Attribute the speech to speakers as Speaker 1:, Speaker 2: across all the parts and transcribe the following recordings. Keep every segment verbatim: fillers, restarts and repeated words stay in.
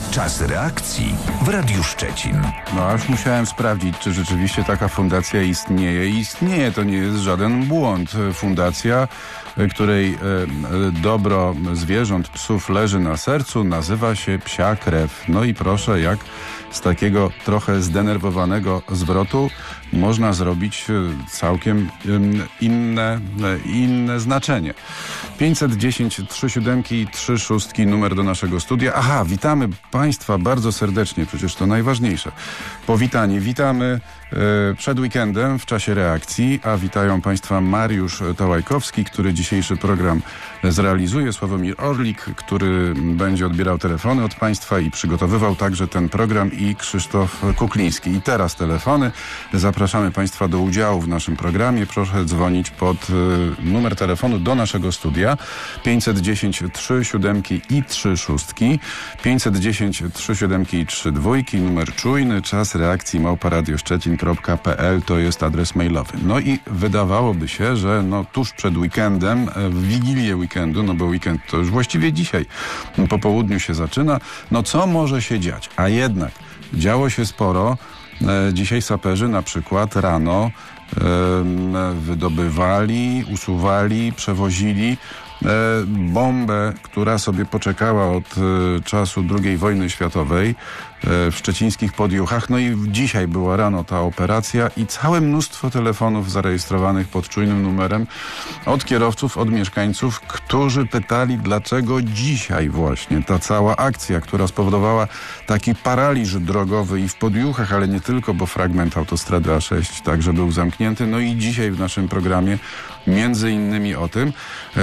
Speaker 1: Czas reakcji w Radiu Szczecin.
Speaker 2: No aż musiałem sprawdzić, czy rzeczywiście taka fundacja istnieje. I istnieje, to nie jest żaden błąd. Fundacja, której dobro zwierząt, psów leży na sercu, nazywa się Psia Krew. No i proszę, jak z takiego trochę zdenerwowanego zwrotu można zrobić całkiem inne, inne znaczenie. pięćset dziesięć trzy siedem trzy sześć numer do naszego studia. Aha, witamy Państwa bardzo serdecznie, przecież to najważniejsze. Powitanie, witamy e, przed weekendem w czasie reakcji, a witają Państwa Mariusz Tałajkowski, który dzisiejszy program zrealizuje, Sławomir Orlik, który będzie odbierał telefony od Państwa i przygotowywał także ten program, i Krzysztof Kukliński. I teraz telefony. Zapraszamy Państwa do udziału w naszym programie. Proszę dzwonić pod y, numer telefonu do naszego studia pięćset dziesięć trzy siedem i trzy sześć, pięćset dziesięć trzy siedem i trzy dwa, numer czujny, czas reakcji małpa radioszczecin kropka p l to jest adres mailowy. No i wydawałoby się, że no tuż przed weekendem, w Wigilię weekendu, no bo weekend to już właściwie dzisiaj po południu się zaczyna, no co może się dziać? A jednak działo się sporo. Dzisiaj saperzy na przykład rano wydobywali, usuwali, przewozili bombę, która sobie poczekała od czasu drugiej wojny światowej w szczecińskich Podjuchach. No i dzisiaj była rano ta operacja i całe mnóstwo telefonów zarejestrowanych pod czujnym numerem od kierowców, od mieszkańców, którzy pytali, dlaczego dzisiaj właśnie ta cała akcja, która spowodowała taki paraliż drogowy i w Podjuchach, ale nie tylko, bo fragment autostrady A sześć także był zamknięty. No i dzisiaj w naszym programie między innymi o tym,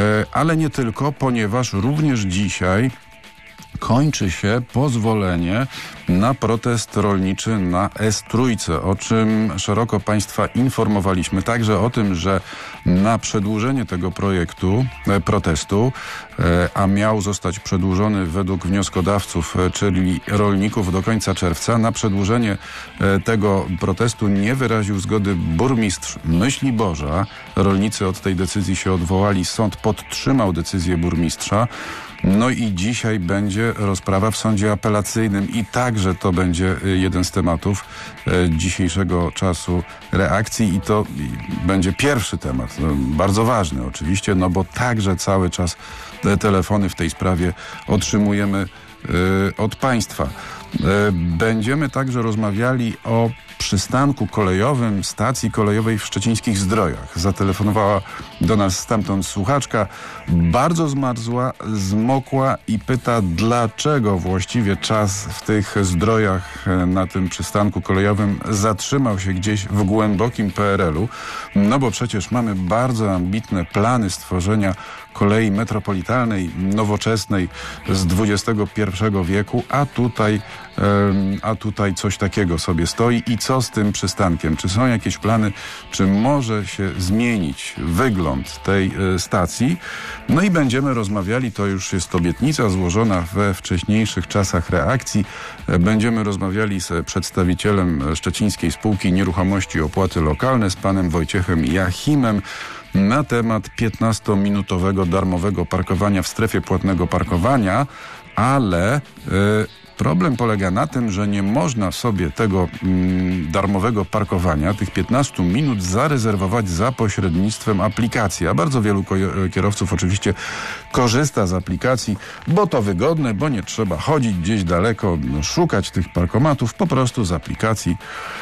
Speaker 2: ale nie tylko, ponieważ również dzisiaj kończy się pozwolenie na protest rolniczy na S trzy, o czym szeroko Państwa informowaliśmy. Także o tym, że na przedłużenie tego projektu, e, protestu, e, a miał zostać przedłużony według wnioskodawców, e, czyli rolników, do końca czerwca, na przedłużenie e, tego protestu nie wyraził zgody burmistrz Myśliborza. Rolnicy od tej decyzji się odwołali. Sąd podtrzymał decyzję burmistrza. No i dzisiaj będzie rozprawa w sądzie apelacyjnym i także to będzie jeden z tematów e, dzisiejszego czasu reakcji i to będzie pierwszy temat, no, bardzo ważny oczywiście, no bo także cały czas te telefony w tej sprawie otrzymujemy e, od Państwa. E, będziemy także rozmawiali o przystanku kolejowym, stacji kolejowej w szczecińskich Zdrojach. Zatelefonowała do nas stamtąd słuchaczka, bardzo zmarzła, zmokła i pyta, dlaczego właściwie czas w tych Zdrojach na tym przystanku kolejowym zatrzymał się gdzieś w głębokim P R L u. No bo przecież mamy bardzo ambitne plany stworzenia kolei metropolitalnej, nowoczesnej z dwudziestego pierwszego wieku, a tutaj, um, a tutaj coś takiego sobie stoi. I co z tym przystankiem? Czy są jakieś plany? Czy może się zmienić wygląd tej y, stacji? No i będziemy rozmawiali, to już jest obietnica złożona we wcześniejszych czasach reakcji. Będziemy rozmawiali z przedstawicielem Szczecińskiej Spółki Nieruchomości i Opłaty Lokalne, z panem Wojciechem Jachimem, na temat piętnastominutowego darmowego parkowania w strefie płatnego parkowania, ale y, problem polega na tym, że nie można sobie tego mm, darmowego parkowania, tych piętnastu minut, zarezerwować za pośrednictwem aplikacji. A bardzo wielu ko- kierowców oczywiście korzysta z aplikacji, bo to wygodne, bo nie trzeba chodzić gdzieś daleko, no, szukać tych parkomatów, po prostu z aplikacji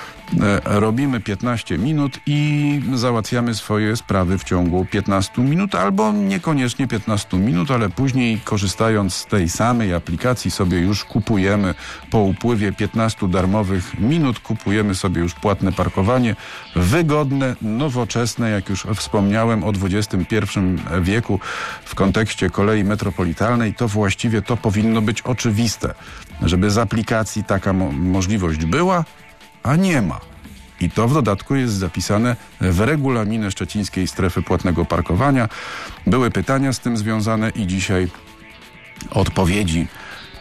Speaker 2: robimy piętnaście minut i załatwiamy swoje sprawy w ciągu piętnastu minut, albo niekoniecznie piętnastu minut, ale później, korzystając z tej samej aplikacji, sobie już kupujemy po upływie piętnastu darmowych minut, kupujemy sobie już płatne parkowanie, wygodne, nowoczesne, jak już wspomniałem, o dwudziestym pierwszym wieku w kontekście kolei metropolitalnej. To właściwie to powinno być oczywiste, żeby z aplikacji taka mo- możliwość była, a nie ma. I to w dodatku jest zapisane w regulaminie Szczecińskiej Strefy Płatnego Parkowania. Były pytania z tym związane i dzisiaj odpowiedzi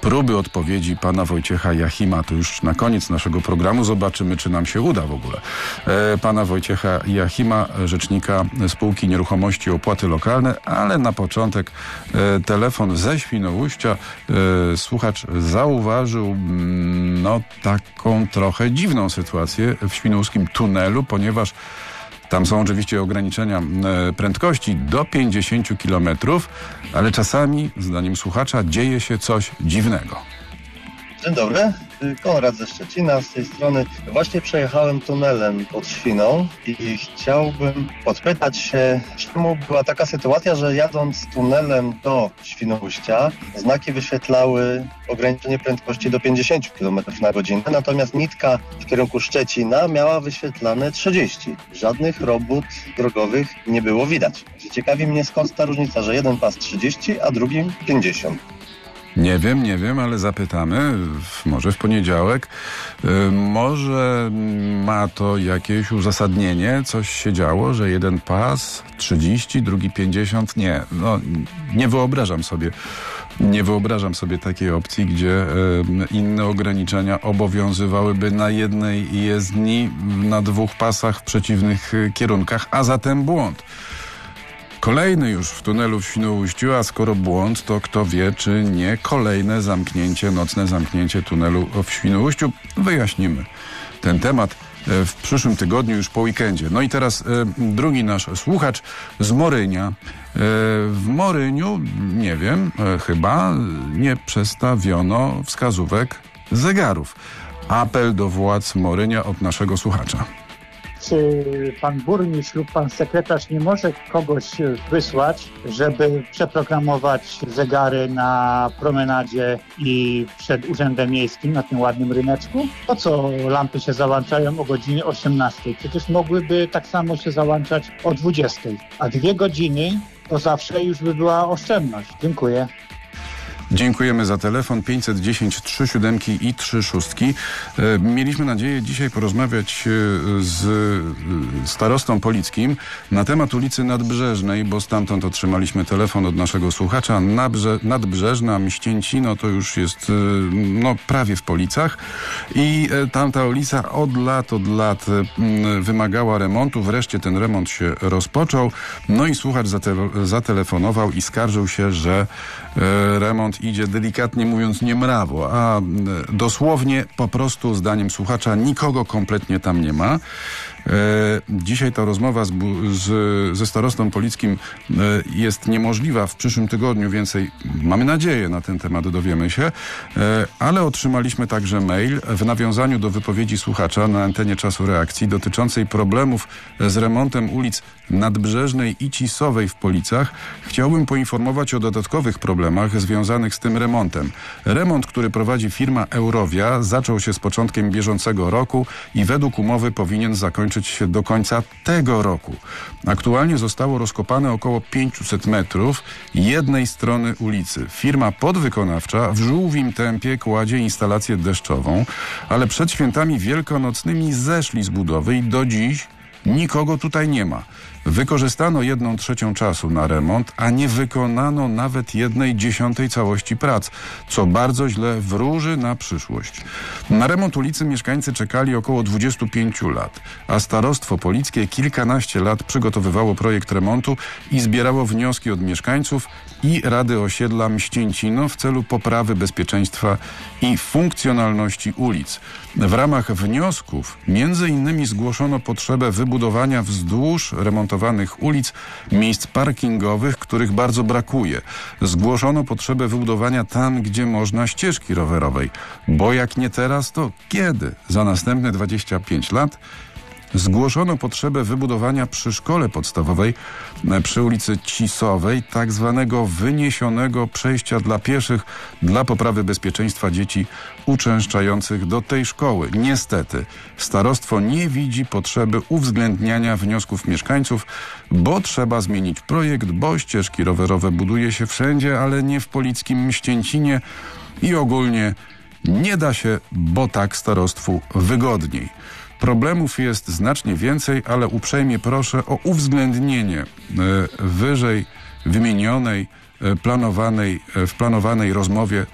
Speaker 2: próby odpowiedzi pana Wojciecha Jachima. To już na koniec naszego programu zobaczymy, czy nam się uda w ogóle. E, pana Wojciecha Jachima, rzecznika spółki Nieruchomości Opłaty Lokalne, ale na początek e, telefon ze Świnoujścia. E, słuchacz zauważył mm, no taką trochę dziwną sytuację w świnoujskim tunelu, ponieważ tam są oczywiście ograniczenia e, prędkości do pięćdziesięciu kilometrów, ale czasami, zdaniem słuchacza, dzieje się coś dziwnego.
Speaker 3: Dzień dobry, Konrad ze Szczecina z tej strony. Właśnie przejechałem tunelem pod Świną i chciałbym podpytać się, czemu była taka sytuacja, że jadąc tunelem do Świnoujścia znaki wyświetlały ograniczenie prędkości do pięćdziesięciu kilometrów na godzinę, natomiast nitka w kierunku Szczecina miała wyświetlane trzydzieści. Żadnych robót drogowych nie było widać. Ciekawi mnie, skąd ta różnica, że jeden pas trzydzieści, a drugi pięćdziesiąt.
Speaker 2: Nie wiem, nie wiem, ale zapytamy, może w poniedziałek. Yy, może ma to jakieś uzasadnienie, coś się działo, że jeden pas trzydzieści, drugi pięćdziesiąt? Nie, no nie wyobrażam sobie, nie wyobrażam sobie takiej opcji, gdzie yy, inne ograniczenia obowiązywałyby na jednej jezdni, na dwóch pasach w przeciwnych yy, kierunkach, a zatem błąd. Kolejny już w tunelu w Świnoujściu, a skoro błąd, to kto wie, czy nie kolejne zamknięcie, nocne zamknięcie tunelu w Świnoujściu. Wyjaśnimy ten temat w przyszłym tygodniu, już po weekendzie. No i teraz e, drugi nasz słuchacz z Morynia. E, w Moryniu, nie wiem, e, chyba nie przestawiono wskazówek zegarów. Apel do władz Morynia od naszego słuchacza.
Speaker 4: Czy pan burmistrz lub pan sekretarz nie może kogoś wysłać, żeby przeprogramować zegary na promenadzie i przed urzędem miejskim na tym ładnym ryneczku? Po co lampy się załączają o godzinie osiemnastej? Przecież mogłyby tak samo się załączać o dwudziestej. A dwie godziny to zawsze już by była oszczędność. Dziękuję.
Speaker 2: Dziękujemy za telefon pięćset dziesięć trzy siedem i trzy szóstki. Mieliśmy nadzieję dzisiaj porozmawiać z starostą polickim na temat ulicy Nadbrzeżnej, bo stamtąd otrzymaliśmy telefon od naszego słuchacza. Nadbrze, Nadbrzeżna, Mścięcino to już jest no, prawie w Policach i tamta ulica od lat, od lat wymagała remontu. Wreszcie ten remont się rozpoczął. No i słuchacz zate- zatelefonował i skarżył się, że remont idzie, delikatnie mówiąc, niemrawo, a dosłownie po prostu, zdaniem słuchacza, nikogo kompletnie tam nie ma. E, dzisiaj ta rozmowa z, z, ze starostą polickim e, jest niemożliwa. W przyszłym tygodniu więcej, mamy nadzieję, na ten temat dowiemy się, e, ale otrzymaliśmy także mail w nawiązaniu do wypowiedzi słuchacza na antenie Czasu Reakcji dotyczącej problemów z remontem ulic Nadbrzeżnej i Cisowej w Policach. Chciałbym poinformować o dodatkowych problemach związanych z tym remontem. Remont, który prowadzi firma Eurowia, zaczął się z początkiem bieżącego roku i według umowy powinien zakończyć się do końca tego roku. Aktualnie zostało rozkopane około pięćset metrów jednej strony ulicy. Firma podwykonawcza w żółwim tempie kładzie instalację deszczową, ale przed świętami wielkanocnymi zeszli z budowy i do dziś nikogo tutaj nie ma. Wykorzystano jedną trzecią czasu na remont, a nie wykonano nawet jednej dziesiątej całości prac, co bardzo źle wróży na przyszłość. Na remont ulicy mieszkańcy czekali około dwudziestu pięciu lat, a starostwo polickie kilkanaście lat przygotowywało projekt remontu i zbierało wnioski od mieszkańców i Rady Osiedla Mścięcino w celu poprawy bezpieczeństwa i funkcjonalności ulic. W ramach wniosków między innymi zgłoszono potrzebę wybudowania wzdłuż remontowanych ulic miejsc parkingowych, których bardzo brakuje. Zgłoszono potrzebę wybudowania tam, gdzie można, ścieżki rowerowej. Bo jak nie teraz, to kiedy? Za następne dwadzieścia pięć lat? Zgłoszono potrzebę wybudowania przy szkole podstawowej przy ulicy Cisowej tak zwanego wyniesionego przejścia dla pieszych dla poprawy bezpieczeństwa dzieci uczęszczających do tej szkoły. Niestety, starostwo nie widzi potrzeby uwzględniania wniosków mieszkańców, bo trzeba zmienić projekt, bo ścieżki rowerowe buduje się wszędzie, ale nie w polickim Mścięcinie i ogólnie nie da się, bo tak starostwu wygodniej. Problemów jest znacznie więcej, ale uprzejmie proszę o uwzględnienie y, wyżej wymienionej planowanej, w planowanej rozmowie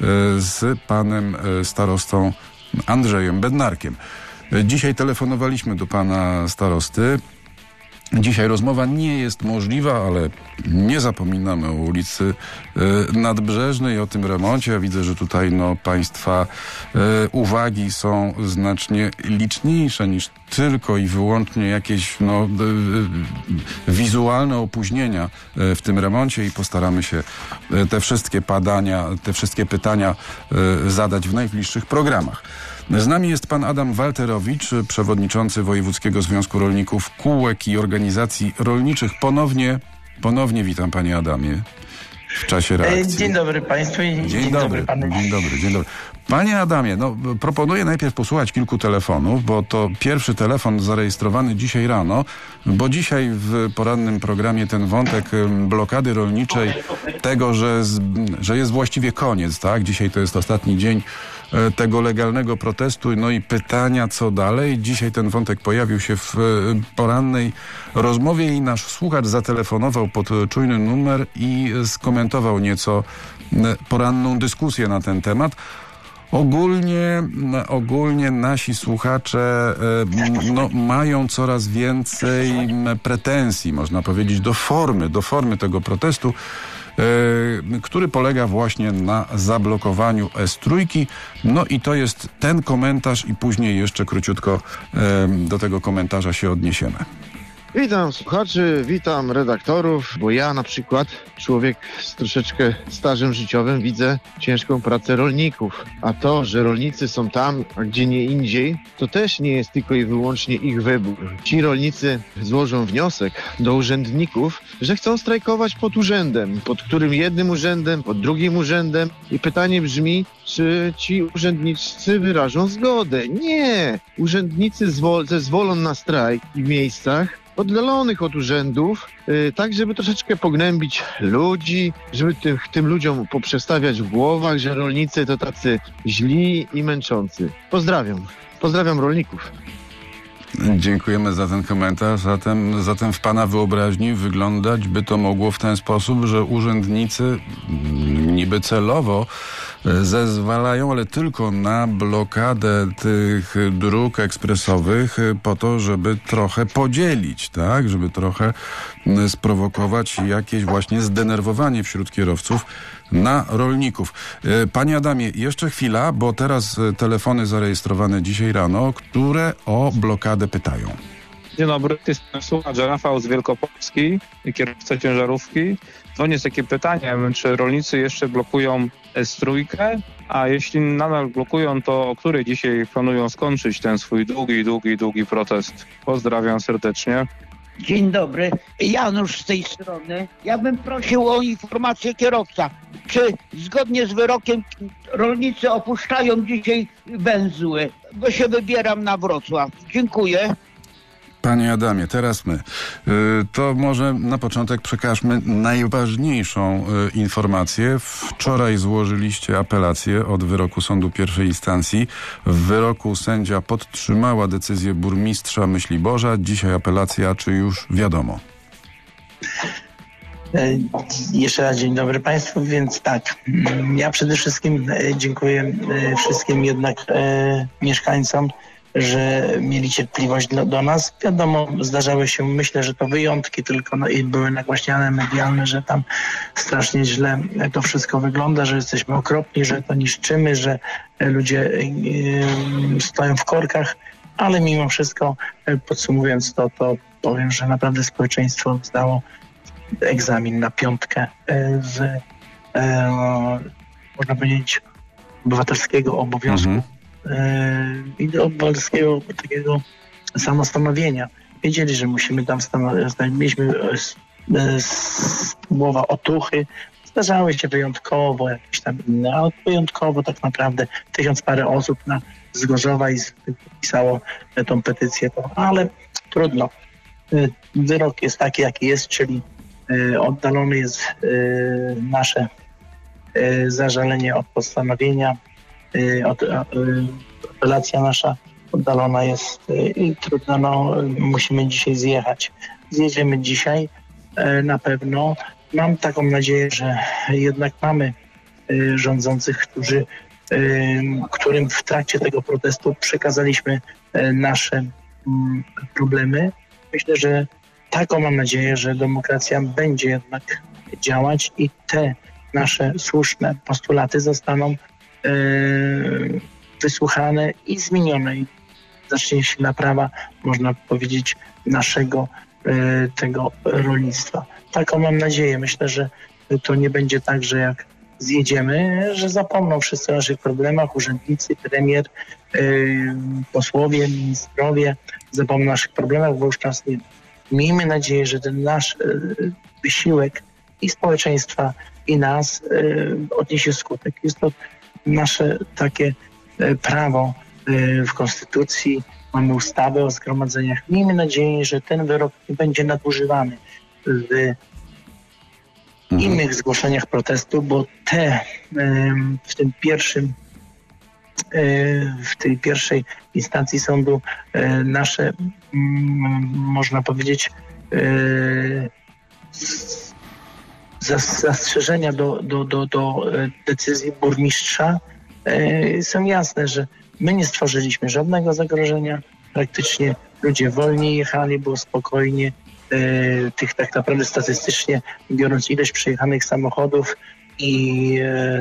Speaker 2: z panem starostą Andrzejem Bednarkiem. Dzisiaj telefonowaliśmy do pana starosty. Dzisiaj rozmowa nie jest możliwa, ale nie zapominamy o ulicy y, Nadbrzeżnej, o tym remoncie. Ja widzę, że tutaj no, państwa y, uwagi są znacznie liczniejsze niż tylko i wyłącznie jakieś no, y, y, wizualne opóźnienia y, w tym remoncie i postaramy się y, te wszystkie badania, te wszystkie pytania y, zadać w najbliższych programach. Z nami jest pan Adam Walterowicz, przewodniczący Wojewódzkiego Związku Rolników, Kółek i Organizacji Rolniczych. Ponownie, ponownie witam panie Adamie w czasie reakcji.
Speaker 5: Dzień dobry państwu i dzień, dzień dobry, dobry panu.
Speaker 2: Dzień dobry, dzień dobry. Panie Adamie, no proponuję najpierw posłuchać kilku telefonów, bo to pierwszy telefon zarejestrowany dzisiaj rano, bo dzisiaj w porannym programie ten wątek blokady rolniczej, tego, że, z, że jest właściwie koniec, tak? Dzisiaj to jest ostatni dzień tego legalnego protestu, no i pytania, co dalej. Dzisiaj ten wątek pojawił się w porannej rozmowie i nasz słuchacz zatelefonował pod czujny numer i skomentował nieco poranną dyskusję na ten temat. Ogólnie, ogólnie nasi słuchacze no, mają coraz więcej pretensji, można powiedzieć, do formy, do formy tego protestu, który polega właśnie na zablokowaniu S trzy. No i to jest ten komentarz i później jeszcze króciutko do tego komentarza się odniesiemy.
Speaker 6: Witam słuchaczy, witam redaktorów, bo ja na przykład, człowiek z troszeczkę stażem życiowym, widzę ciężką pracę rolników. A to, że rolnicy są tam, a gdzie nie indziej, to też nie jest tylko i wyłącznie ich wybór. Ci rolnicy złożą wniosek do urzędników, że chcą strajkować pod urzędem, pod którym jednym urzędem, pod drugim urzędem. I pytanie brzmi, czy ci urzędnicy wyrażą zgodę? Nie! Urzędnicy zwol- zezwolą na strajk w miejscach oddalonych od urzędów, yy, tak żeby troszeczkę pognębić ludzi, żeby tym, tym ludziom poprzestawiać w głowach, że rolnicy to tacy źli i męczący. Pozdrawiam. Pozdrawiam rolników.
Speaker 2: Dziękujemy za ten komentarz. Zatem, zatem w pana wyobraźni wyglądać by to mogło w ten sposób, że urzędnicy niby celowo zezwalają, ale tylko na blokadę tych dróg ekspresowych po to, żeby trochę podzielić, tak? Żeby trochę sprowokować jakieś właśnie zdenerwowanie wśród kierowców na rolników. Panie Adamie, jeszcze chwila, bo teraz telefony zarejestrowane dzisiaj rano, które o blokadę pytają.
Speaker 7: Dzień dobry, jestem słuchacz Rafał z Wielkopolski, kierowca ciężarówki. Dzwonię z takim pytaniem, czy rolnicy jeszcze blokują S trzy, a jeśli nadal blokują, to o której dzisiaj planują skończyć ten swój długi, długi, długi protest? Pozdrawiam serdecznie.
Speaker 5: Dzień dobry, Janusz z tej strony. Ja bym prosił o informację kierowca, czy zgodnie z wyrokiem rolnicy opuszczają dzisiaj węzły, bo się wybieram na Wrocław. Dziękuję.
Speaker 2: Panie Adamie, teraz my. To może na początek przekażmy najważniejszą informację. Wczoraj złożyliście apelację od wyroku sądu pierwszej instancji. W wyroku sędzia podtrzymała decyzję burmistrza Myśliborza. Dzisiaj apelacja, czy już wiadomo?
Speaker 8: Jeszcze raz dzień dobry Państwu, więc tak, ja przede wszystkim dziękuję wszystkim jednak e, mieszkańcom, że mieli cierpliwość do, do nas. Wiadomo, zdarzały się, myślę, że to wyjątki tylko no, i były nagłaśniane medialne, że tam strasznie źle to wszystko wygląda, że jesteśmy okropni, że to niszczymy, że ludzie yy, stoją w korkach, ale mimo wszystko, podsumowując to, to powiem, że naprawdę społeczeństwo zdało egzamin na piątkę z, yy, można powiedzieć, obywatelskiego obowiązku. Mhm. i do obywatelskiego takiego samostanowienia. Wiedzieli, że musimy tam stanowić. Mieliśmy słowa otuchy. Zdarzały się wyjątkowo jakieś tam inne, ale wyjątkowo tak naprawdę tysiąc parę osób na z Gorzowa i pisało tą petycję. Ale trudno. Wyrok jest taki, jaki jest, czyli oddalone jest nasze zażalenie od postanowienia. Od, apelacja nasza oddalona jest i trudno, no, musimy dzisiaj zjechać. Zjedziemy dzisiaj na pewno mam taką nadzieję, że jednak mamy y, rządzących, którzy, y, którym w trakcie tego protestu przekazaliśmy y, nasze y, problemy. Myślę, że taką mam nadzieję, że demokracja będzie jednak działać i te nasze słuszne postulaty zostaną y, wysłuchane i zmienione. I zacznie się naprawa, można powiedzieć, naszego y, tego rolnictwa. Taką mam nadzieję. Myślę, że to nie będzie tak, że jak zjedziemy, że zapomną wszyscy o naszych problemach, urzędnicy, premier, y, posłowie, ministrowie zapomną o naszych problemach, bo już czas nie. Miejmy nadzieję, że ten nasz y, wysiłek i społeczeństwa, i nas y, odniesie skutek. Jest to nasze takie y, prawo y, w Konstytucji, mamy ustawę o zgromadzeniach. Miejmy nadzieję, że ten wyrok nie będzie nadużywany w innych zgłoszeniach protestu, bo te w tym pierwszym w tej pierwszej instancji sądu nasze, można powiedzieć, zastrzeżenia do, do, do, do decyzji burmistrza są jasne, że my nie stworzyliśmy żadnego zagrożenia. Praktycznie ludzie wolniej jechali, było spokojnie. Tych tak naprawdę statystycznie biorąc ilość przejechanych samochodów i,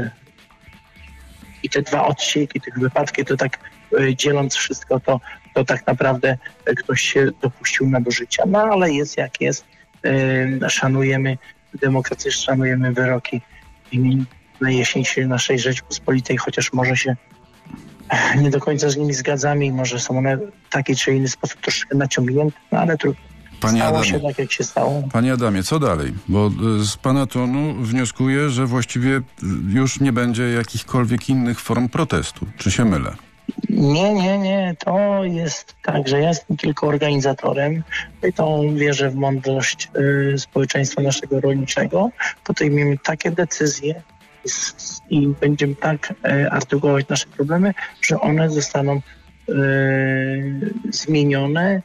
Speaker 8: i te dwa odcinki, tych wypadki, to tak dzieląc wszystko, to, to tak naprawdę ktoś się dopuścił nadużycia. No ale jest jak jest. Szanujemy demokrację, szanujemy wyroki najjaśniejszej naszej Rzeczpospolitej, chociaż może się nie do końca z nimi zgadzamy i może są one w taki czy inny sposób troszkę naciągnięte, no ale trudno.
Speaker 2: Panie
Speaker 8: stało
Speaker 2: Adamie,
Speaker 8: się tak, jak się stało.
Speaker 2: Panie Adamie, co dalej? Bo z pana tonu wnioskuję, że właściwie już nie będzie jakichkolwiek innych form protestu. Czy się mylę?
Speaker 8: Nie, nie, nie. To jest tak, że ja jestem tylko organizatorem. I to wierzę w mądrość y, społeczeństwa naszego rolniczego. Podejmiemy takie decyzje i, i będziemy tak y, artykułować nasze problemy, że one zostaną y, zmienione.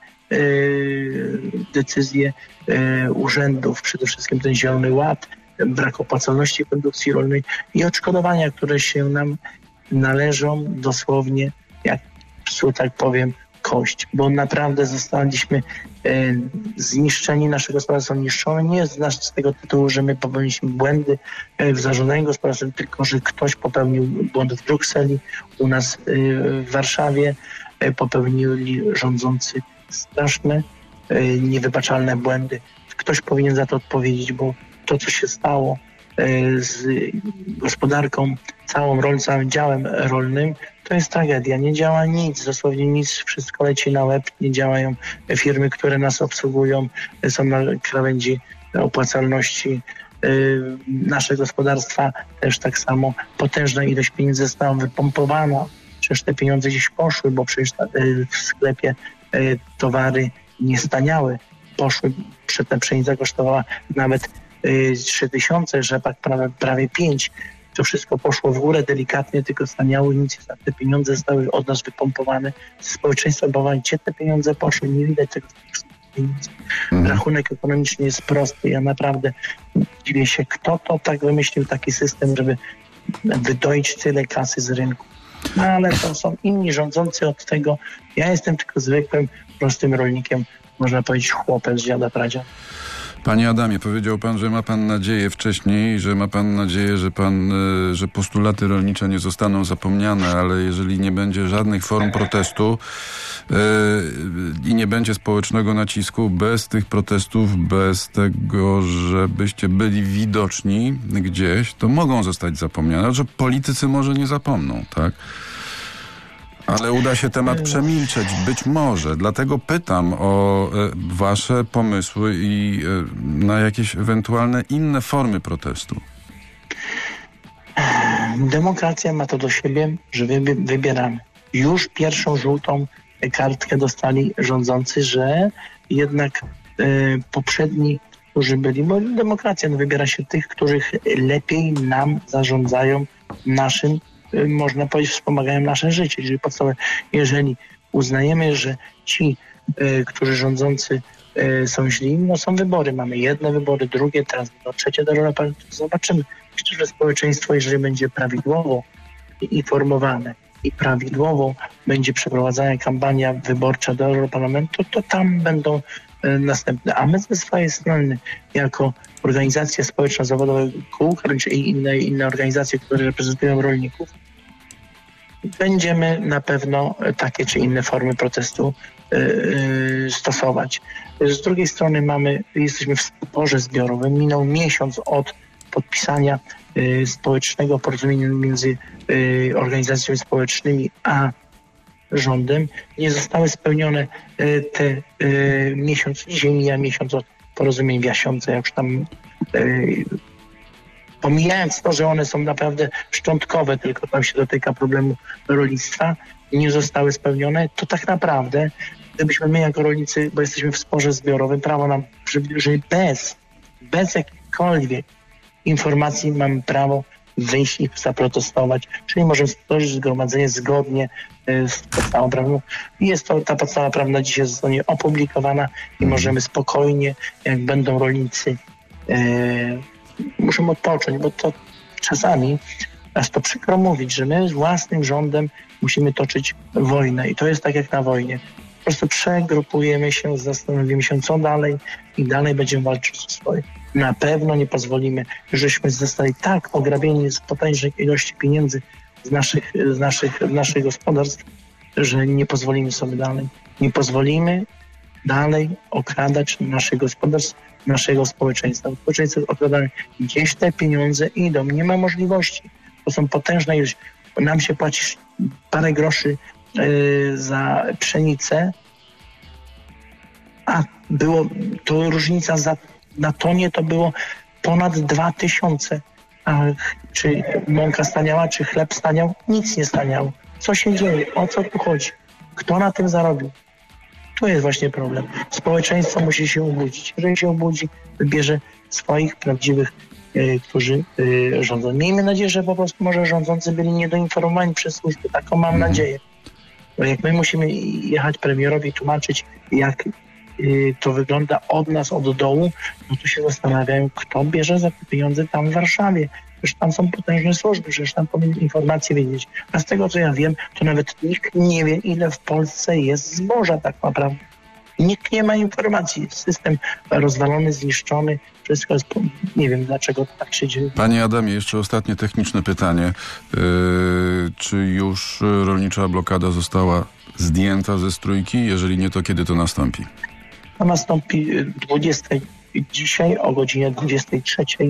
Speaker 8: Decyzje urzędów, przede wszystkim ten Zielony Ład, brak opłacalności produkcji rolnej i odszkodowania, które się nam należą dosłownie jak psu, tak powiem, kość, bo naprawdę zostaliśmy zniszczeni, nasze gospodarstwo niszczone. Nie jest z tego tytułu, że my popełniliśmy błędy w zarządzaniu gospodarstwem, tylko że ktoś popełnił błąd w Brukseli, u nas w Warszawie popełnili rządzący straszne, niewybaczalne błędy. Ktoś powinien za to odpowiedzieć, bo to, co się stało z gospodarką, całą rolą, całym działem rolnym, to jest tragedia. Nie działa nic, dosłownie nic, wszystko leci na łeb, nie działają firmy, które nas obsługują, są na krawędzi opłacalności. Nasze gospodarstwa też tak samo, potężna ilość pieniędzy została wypompowana. Przecież te pieniądze gdzieś poszły, bo przecież w sklepie towary nie staniały. Poszły, ta pszenica kosztowała nawet trzy tysiące, rzepak prawie, prawie pięć. To wszystko poszło w górę delikatnie, tylko staniało i nic. Te pieniądze zostały od nas wypompowane. Społeczeństwo bawali, gdzie te pieniądze poszły? Nie widać tego pieniędzy. Mhm. Rachunek ekonomiczny jest prosty. Ja naprawdę dziwię się, kto to tak wymyślił, taki system, żeby wydoić tyle kasy z rynku. No ale to są inni rządzący od tego. Ja jestem tylko zwykłym, prostym rolnikiem, można powiedzieć chłopem z dziada pradzia.
Speaker 2: Panie Adamie, powiedział pan, że ma pan nadzieję wcześniej, że ma pan nadzieję, że pan, że postulaty rolnicze nie zostaną zapomniane, ale jeżeli nie będzie żadnych form protestu yy, i nie będzie społecznego nacisku, bez tych protestów, bez tego, żebyście byli widoczni gdzieś, to mogą zostać zapomniane. Że politycy może nie zapomną, tak? Ale uda się temat przemilczeć, być może. Dlatego pytam o e, wasze pomysły i e, na jakieś ewentualne inne formy protestu.
Speaker 8: Demokracja ma to do siebie, że wybi- wybieramy. Już pierwszą żółtą kartkę dostali rządzący, że jednak e, poprzedni, którzy byli, bo demokracja no, wybiera się tych, którzy lepiej nam zarządzają naszym, można powiedzieć, wspomagają nasze życie. Jeżeli, podstawowe, jeżeli uznajemy, że ci, y, którzy rządzący y, są źli. No są wybory, mamy jedne wybory, drugie, teraz no, trzecie do Europarlamentu. Zobaczymy. Myślę, że społeczeństwo, jeżeli będzie prawidłowo informowane i prawidłowo będzie przeprowadzana kampania wyborcza do Europarlamentu, to tam będą y, następne. A my ze swojej strony, jako organizacje społeczno-zawodowe, kółka rolnicze i inne, inne organizacje, które reprezentują rolników, będziemy na pewno takie czy inne formy protestu yy, stosować. Z drugiej strony mamy, jesteśmy w sporze zbiorowym. Minął miesiąc od podpisania yy, społecznego porozumienia między yy, organizacjami społecznymi a rządem. Nie zostały spełnione yy, te yy, miesiąc, dzisiaj mija miesiąc od porozumień w Jasionce, jak już tam yy, pomijając to, że one są naprawdę szczątkowe, tylko tam się dotyka problemu rolnictwa, nie zostały spełnione, to tak naprawdę, gdybyśmy my jako rolnicy, bo jesteśmy w sporze zbiorowym, prawo nam przewiduje, że bez, bez jakichkolwiek informacji mamy prawo wyjść i zaprotestować, czyli możemy stworzyć zgromadzenie zgodnie z podstawą prawną. Jest to, ta podstawa prawna dzisiaj zostanie opublikowana i możemy spokojnie, jak będą rolnicy, e, muszą odpocząć, bo to czasami aż to przykro mówić, że my z własnym rządem musimy toczyć wojnę i to jest tak jak na wojnie. Po prostu przegrupujemy się, zastanowimy się co dalej i dalej będziemy walczyć o swoje. Na pewno nie pozwolimy, żeśmy zostali tak ograbieni z potężnej ilości pieniędzy z naszych, z naszych, z naszych gospodarstw, że nie pozwolimy sobie dalej. Nie pozwolimy dalej okradać naszych gospodarstw, naszego społeczeństwa. Społeczeństwo okradane, gdzieś te pieniądze idą, nie ma możliwości. To są potężne ilości. Nam się płaci parę groszy yy, za pszenicę, a było to różnica za, na tonie to było ponad dwa tysiące. A czy mąka staniała, czy chleb staniał? Nic nie staniało. Co się dzieje? O co tu chodzi? Kto na tym zarobił? To jest właśnie problem. Społeczeństwo musi się obudzić. Jeżeli się obudzi, wybierze swoich prawdziwych, y, którzy y, rządzą. Miejmy nadzieję, że po prostu może rządzący byli niedoinformowani przez służby. Taką mam mm. nadzieję. Bo jak my musimy jechać premierowi tłumaczyć, jak y, to wygląda od nas, od dołu, no to się zastanawiają, kto bierze za te pieniądze tam w Warszawie. Przecież tam są potężne służby, przecież tam powinien informacje wiedzieć. A z tego, co ja wiem, to nawet nikt nie wie, ile w Polsce jest zboża tak naprawdę. Nikt nie ma informacji. System rozwalony, zniszczony. Wszystko jest... Nie wiem, dlaczego tak się dzieje.
Speaker 2: Panie Adamie, jeszcze ostatnie techniczne pytanie. Yy, czy już rolnicza blokada została zdjęta ze strójki? Jeżeli nie, to kiedy to nastąpi?
Speaker 8: To nastąpi dwudziestej dzisiaj o godzinie dwudziestej trzeciej.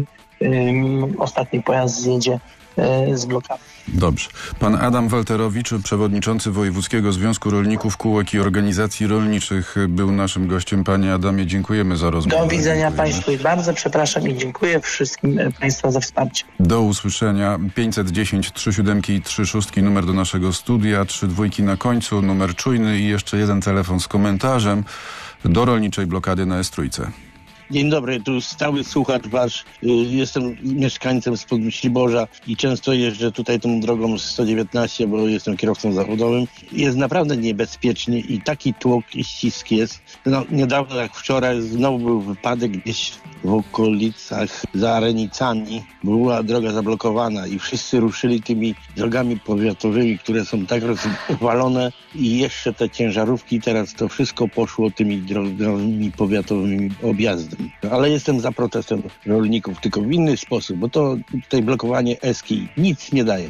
Speaker 8: Um, ostatni pojazd zjedzie um, z blokady.
Speaker 2: Dobrze. Pan Adam Walterowicz, przewodniczący Wojewódzkiego Związku Rolników, Kółek i Organizacji Rolniczych, był naszym gościem. Panie Adamie, dziękujemy za rozmowę.
Speaker 8: Do widzenia
Speaker 2: dziękujemy.
Speaker 8: Państwu i bardzo przepraszam i dziękuję wszystkim Państwu za wsparcie.
Speaker 2: Do usłyszenia. pięćset dziesięć trzy siódemki i trzy szóstki numer do naszego studia, trzy dwójki na końcu, numer czujny i jeszcze jeden telefon z komentarzem do rolniczej blokady na S trzy.
Speaker 9: Dzień dobry, tu stały słuchacz wasz. Jestem mieszkańcem spod Myśliborza i często jeżdżę tutaj tą drogą sto dziewiętnaście, bo jestem kierowcą zawodowym. Jest naprawdę niebezpiecznie i taki tłok i ścisk jest. No, niedawno jak wczoraj znowu był wypadek gdzieś w okolicach za Renicami. Była droga zablokowana i wszyscy ruszyli tymi drogami powiatowymi, które są tak rozwalone i jeszcze te ciężarówki, teraz to wszystko poszło tymi drogami powiatowymi objazdem. Ale jestem za protestem rolników, tylko w inny sposób, bo to tutaj blokowanie eski nic nie daje.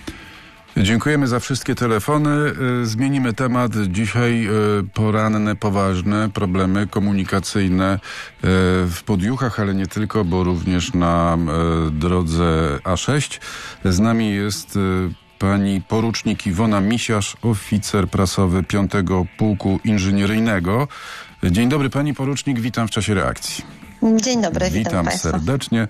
Speaker 2: Dziękujemy za wszystkie telefony. Zmienimy temat. Dzisiaj poranne, poważne problemy komunikacyjne w Podjuchach, ale nie tylko, bo również na drodze A sześć. Z nami jest pani porucznik Iwona Misiarz, oficer prasowy piątego Pułku Inżynieryjnego. Dzień dobry pani porucznik, witam w czasie reakcji.
Speaker 10: Dzień dobry, witam,
Speaker 2: witam
Speaker 10: Państwa.
Speaker 2: serdecznie.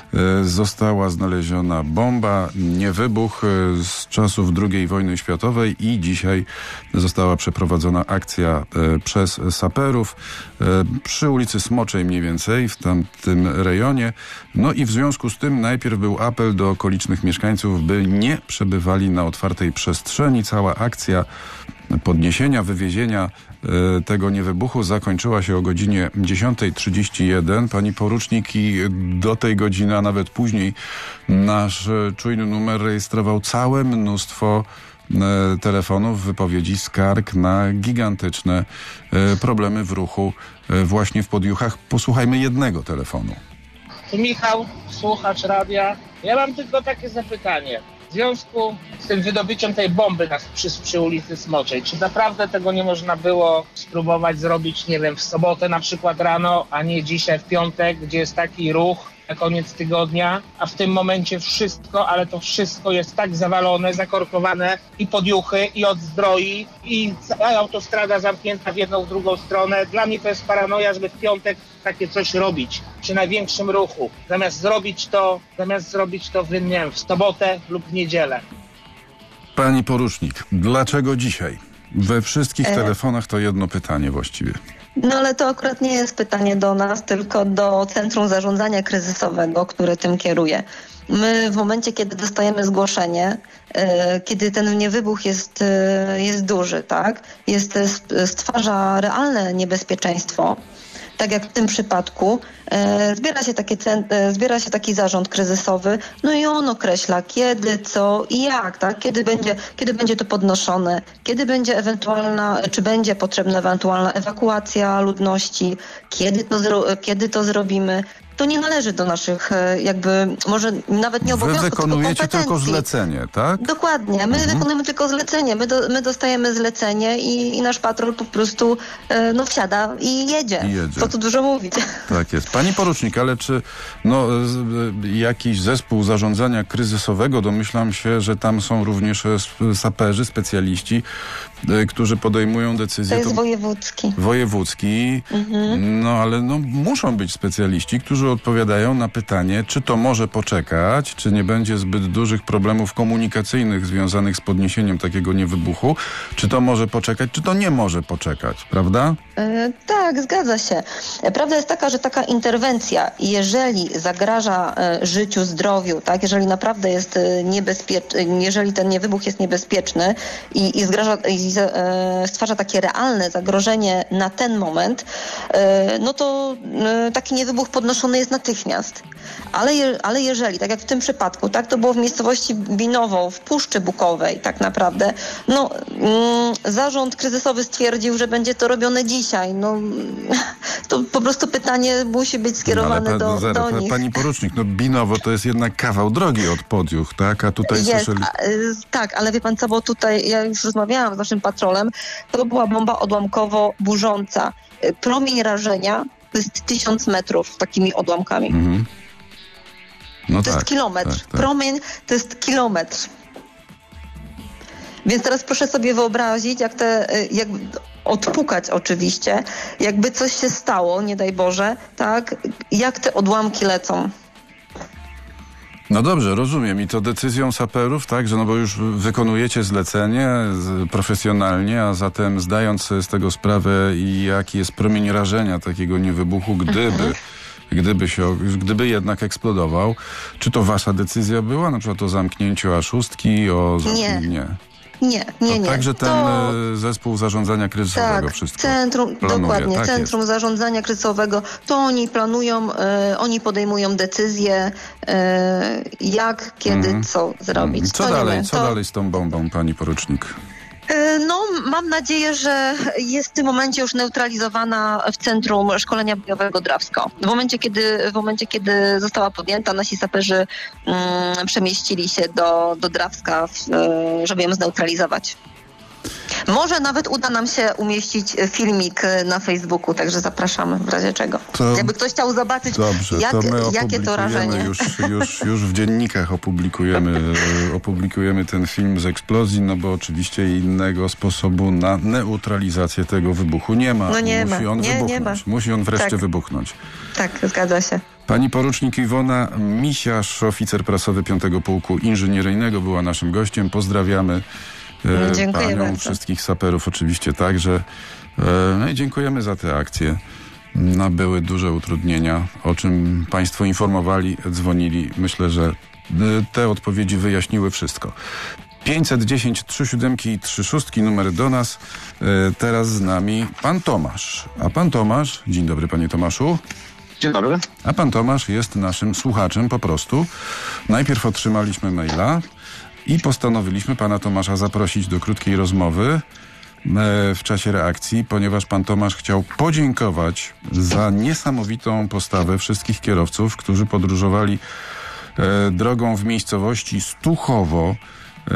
Speaker 2: Została znaleziona bomba, nie wybuch z czasów drugiej wojny światowej i dzisiaj została przeprowadzona akcja przez saperów przy ulicy Smoczej mniej więcej, w tamtym rejonie. No i w związku z tym najpierw był apel do okolicznych mieszkańców, by nie przebywali na otwartej przestrzeni. Cała akcja podniesienia, wywiezienia e, tego niewybuchu zakończyła się o godzinie dziesiąta trzydzieści jeden. Pani porucznik, i do tej godziny, a nawet później nasz e, czujny numer rejestrował całe mnóstwo e, telefonów, wypowiedzi, skarg na gigantyczne e, problemy w ruchu e, właśnie w Podjuchach. Posłuchajmy jednego telefonu.
Speaker 10: Tu Michał, słuchacz radia. Ja mam tylko takie zapytanie. W związku z tym wydobyciem tej bomby na, przy, przy ulicy Smoczej, czy naprawdę tego nie można było spróbować zrobić, nie wiem, w sobotę na przykład rano, a nie dzisiaj w piątek, gdzie jest taki ruch na koniec tygodnia, a w tym momencie wszystko, ale to wszystko jest tak zawalone, zakorkowane i Podjuchy, i od Zdroi, i cała autostrada zamknięta w jedną, w drugą stronę. Dla mnie to jest paranoja, żeby w piątek takie coś robić przy największym ruchu. Zamiast zrobić to, zamiast zrobić to w, nie wiem, w sobotę lub w niedzielę.
Speaker 2: Pani porucznik, dlaczego dzisiaj? We wszystkich
Speaker 11: e...
Speaker 2: telefonach to jedno pytanie właściwie.
Speaker 11: No ale to akurat nie jest pytanie do nas, tylko do Centrum Zarządzania Kryzysowego, które tym kieruje. My w momencie, kiedy dostajemy zgłoszenie, e, kiedy ten niewybuch jest, e, jest duży, tak, jest, stwarza realne niebezpieczeństwo, tak jak w tym przypadku, e, zbiera się takie cen, e, zbiera się taki zarząd kryzysowy, no i on określa kiedy, co i jak, tak? Kiedy będzie, kiedy będzie to podnoszone, kiedy będzie ewentualna, czy będzie potrzebna ewentualna ewakuacja ludności, kiedy to, zro, kiedy to zrobimy. To nie należy do naszych jakby, może nawet nie obowiązków,
Speaker 2: Wy wykonujecie
Speaker 11: tylko,
Speaker 2: tylko zlecenie, tak?
Speaker 11: Dokładnie. My mhm. wykonujemy tylko zlecenie. My, do, my dostajemy zlecenie i, i nasz patrol po prostu e, no, wsiada i jedzie. I jedzie. Co tu dużo mówić.
Speaker 2: Tak jest. Pani porucznik, ale czy no, z, jakiś zespół zarządzania kryzysowego, domyślam się, że tam są również saperzy, specjaliści, e, którzy podejmują decyzje.
Speaker 11: To jest to wojewódzki.
Speaker 2: Wojewódzki. Mhm. No ale no, muszą być specjaliści, którzy odpowiadają na pytanie, czy to może poczekać, czy nie będzie zbyt dużych problemów komunikacyjnych związanych z podniesieniem takiego niewybuchu, czy to może poczekać, czy to nie może poczekać, prawda?
Speaker 11: Yy, tak, zgadza się. Prawda jest taka, że taka interwencja, jeżeli zagraża y, życiu, zdrowiu, tak, jeżeli naprawdę jest y, niebezpieczny, jeżeli ten niewybuch jest niebezpieczny i, i, zgraża, i y, stwarza takie realne zagrożenie na ten moment, y, no to y, taki niewybuch podnoszony jest natychmiast. Ale, je, ale jeżeli, tak jak w tym przypadku, tak, to było w miejscowości Binowo, w Puszczy Bukowej tak naprawdę, no mm, zarząd kryzysowy stwierdził, że będzie to robione dzisiaj. No to po prostu pytanie musi być skierowane no, do, zaraz, do nich.
Speaker 2: Pani porucznik, no Binowo to jest jednak kawał drogi od Podjuch, tak? A tutaj
Speaker 11: jest,
Speaker 2: słyszeli...
Speaker 11: a, y, tak, ale wie pan co, bo tutaj ja już rozmawiałam z naszym patrolem, to była bomba odłamkowo-burząca. Promień rażenia to jest tysiąc metrów takimi odłamkami. Mhm. No to tak, jest kilometr. Tak, tak. Promień to jest kilometr. Więc teraz proszę sobie wyobrazić, jak te, jak odpukać oczywiście, jakby coś się stało, nie daj Boże, tak, jak te odłamki lecą.
Speaker 2: No dobrze, rozumiem. I to decyzją saperów, tak, że no bo już wykonujecie zlecenie z, profesjonalnie, a zatem zdając sobie z tego sprawę, i jaki jest promień rażenia takiego niewybuchu, gdyby, mhm. gdyby się, gdyby jednak eksplodował. Czy to wasza decyzja była, na przykład o zamknięciu A sześć, o...
Speaker 11: Nie. Nie. Nie, nie, nie.
Speaker 2: Także ten to... zespół zarządzania kryzysowego
Speaker 11: tak,
Speaker 2: wszystko
Speaker 11: centrum,
Speaker 2: planuje.
Speaker 11: Dokładnie,
Speaker 2: tak
Speaker 11: Centrum
Speaker 2: jest.
Speaker 11: Zarządzania Kryzysowego, to oni planują, e, oni podejmują decyzje, e, jak, kiedy, mm. co zrobić.
Speaker 2: Co
Speaker 11: to
Speaker 2: dalej, co
Speaker 11: to...
Speaker 2: dalej z tą bombą, pani porucznik?
Speaker 11: No, mam nadzieję, że jest w tym momencie już neutralizowana w Centrum Szkolenia Bojowego Drawsko. W momencie, kiedy, w momencie, kiedy została podjęta, nasi saperzy mm, przemieścili się do, do Drawska, w, żeby ją zneutralizować. Może nawet uda nam się umieścić filmik na Facebooku, także zapraszamy w razie czego. To, Jakby ktoś chciał zobaczyć,
Speaker 2: dobrze,
Speaker 11: jak,
Speaker 2: to my
Speaker 11: jakie to rażenie.
Speaker 2: Już, już, już w dziennikach opublikujemy, opublikujemy ten film z eksplozji, no bo oczywiście innego sposobu na neutralizację tego wybuchu nie ma.
Speaker 11: No nie
Speaker 2: Musi
Speaker 11: ma.
Speaker 2: on
Speaker 11: nie,
Speaker 2: wybuchnąć.
Speaker 11: Nie ma.
Speaker 2: Musi on wreszcie
Speaker 11: tak. wybuchnąć. Tak, zgadza się.
Speaker 2: Pani porucznik Iwona Misiarz, oficer prasowy piątego Pułku Inżynieryjnego, była naszym gościem. Pozdrawiamy.
Speaker 11: Dziękuję
Speaker 2: panią,
Speaker 11: bardzo.
Speaker 2: wszystkich saperów oczywiście także. No i dziękujemy za te akcje. No, były duże utrudnienia, o czym państwo informowali, dzwonili. Myślę, że te odpowiedzi wyjaśniły wszystko. pięćset dziesięć trzy siedem i trzy sześć numer do nas. E, teraz z nami pan Tomasz. A pan Tomasz, dzień dobry panie Tomaszu.
Speaker 12: Dzień dobry.
Speaker 2: A pan Tomasz jest naszym słuchaczem po prostu. Najpierw otrzymaliśmy maila i postanowiliśmy pana Tomasza zaprosić do krótkiej rozmowy w czasie reakcji, ponieważ pan Tomasz chciał podziękować za niesamowitą postawę wszystkich kierowców, którzy podróżowali e, drogą w miejscowości Stuchowo. E,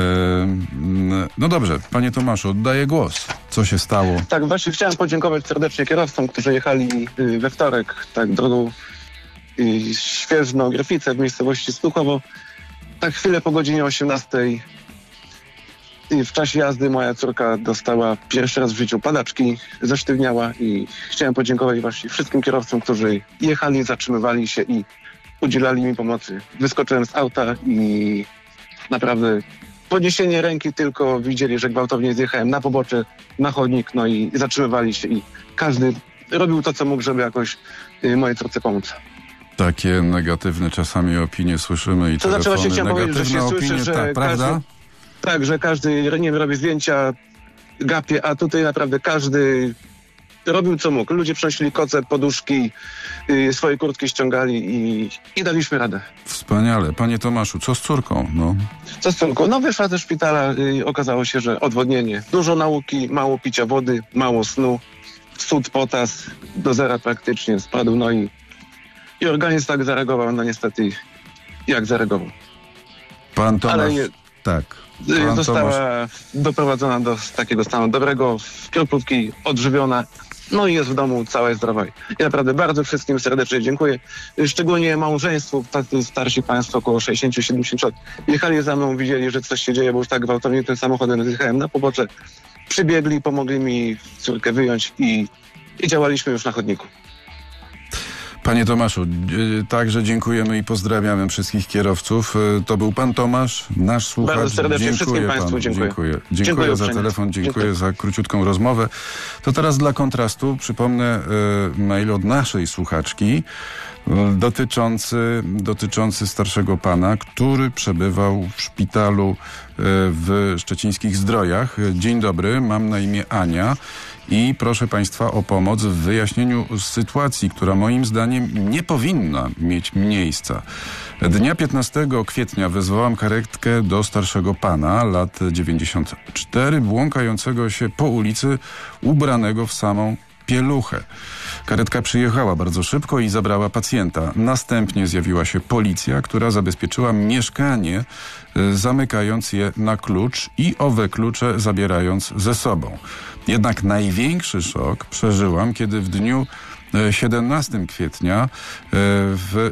Speaker 2: no dobrze, panie Tomaszu, oddaję głos. Co się stało?
Speaker 12: Tak, właśnie chciałem podziękować serdecznie kierowcom, którzy jechali we wtorek, tak, drogą Świeżno-Gryfice w miejscowości Stuchowo. Tak chwilę po godzinie osiemnastej w czasie jazdy moja córka dostała pierwszy raz w życiu padaczki, zesztywniała i chciałem podziękować właśnie wszystkim kierowcom, którzy jechali, zatrzymywali się i udzielali mi pomocy. Wyskoczyłem z auta i naprawdę podniesienie ręki tylko widzieli, że gwałtownie zjechałem na pobocze, na chodnik, no i zatrzymywali się i każdy robił to, co mógł, żeby jakoś y, mojej córce pomóc.
Speaker 2: Takie negatywne czasami opinie słyszymy i
Speaker 12: to znaczy właśnie chciałem powiedzieć, że się
Speaker 2: opinie,
Speaker 12: słyszy, że
Speaker 2: tak, prawda?
Speaker 12: Każdy, tak, że każdy, nie wiem, robi zdjęcia, gapie, a tutaj naprawdę każdy robił co mógł. Ludzie przynosili koce, poduszki, yy, swoje kurtki ściągali i, i daliśmy radę.
Speaker 2: Wspaniale. Panie Tomaszu, co z córką? No.
Speaker 12: Co z córką? No wyszła ze szpitala, yy, okazało się, że odwodnienie. Dużo nauki, mało picia wody, mało snu, sód, potas, do zera praktycznie spadł, no i, i organizm tak zareagował, no niestety jak zareagował.
Speaker 2: Pan Tomasz,
Speaker 12: Ale,
Speaker 2: tak.
Speaker 12: Pan została
Speaker 2: Tomasz...
Speaker 12: doprowadzona do takiego stanu dobrego, w kropówki, odżywiona, no i jest w domu cała i zdrowa. I naprawdę bardzo wszystkim serdecznie dziękuję. Szczególnie małżeństwu, tacy starsi państwo, około sześćdziesiąt siedemdziesiąt lat, jechali za mną, widzieli, że coś się dzieje, bo już tak gwałtownie tym samochodem zjechałem na pobocze. Przybiegli, pomogli mi córkę wyjąć i, i działaliśmy już na chodniku.
Speaker 2: Panie Tomaszu, także dziękujemy i pozdrawiamy wszystkich kierowców. To był pan Tomasz, nasz słuchacz.
Speaker 12: Bardzo serdecznie
Speaker 2: dziękuję
Speaker 12: wszystkim
Speaker 2: panu.
Speaker 12: państwu dziękuję.
Speaker 2: Dziękuję, dziękuję,
Speaker 12: dziękuję
Speaker 2: za telefon, dziękuję, dziękuję za króciutką rozmowę. To teraz dla kontrastu przypomnę y, mail od naszej słuchaczki y, dotyczący, dotyczący starszego pana, który przebywał w szpitalu y, w szczecińskich Zdrojach. Dzień dobry, mam na imię Ania. I proszę państwa o pomoc w wyjaśnieniu sytuacji, która moim zdaniem nie powinna mieć miejsca. Dnia piętnastego kwietnia wezwałam karetkę do starszego pana, lat dziewięćdziesiąt cztery, błąkającego się po ulicy, ubranego w samą pieluchę. Karetka przyjechała bardzo szybko i zabrała pacjenta. Następnie zjawiła się policja, która zabezpieczyła mieszkanie, zamykając je na klucz i owe klucze zabierając ze sobą. Jednak największy szok przeżyłam, kiedy w dniu siedemnastego kwietnia w,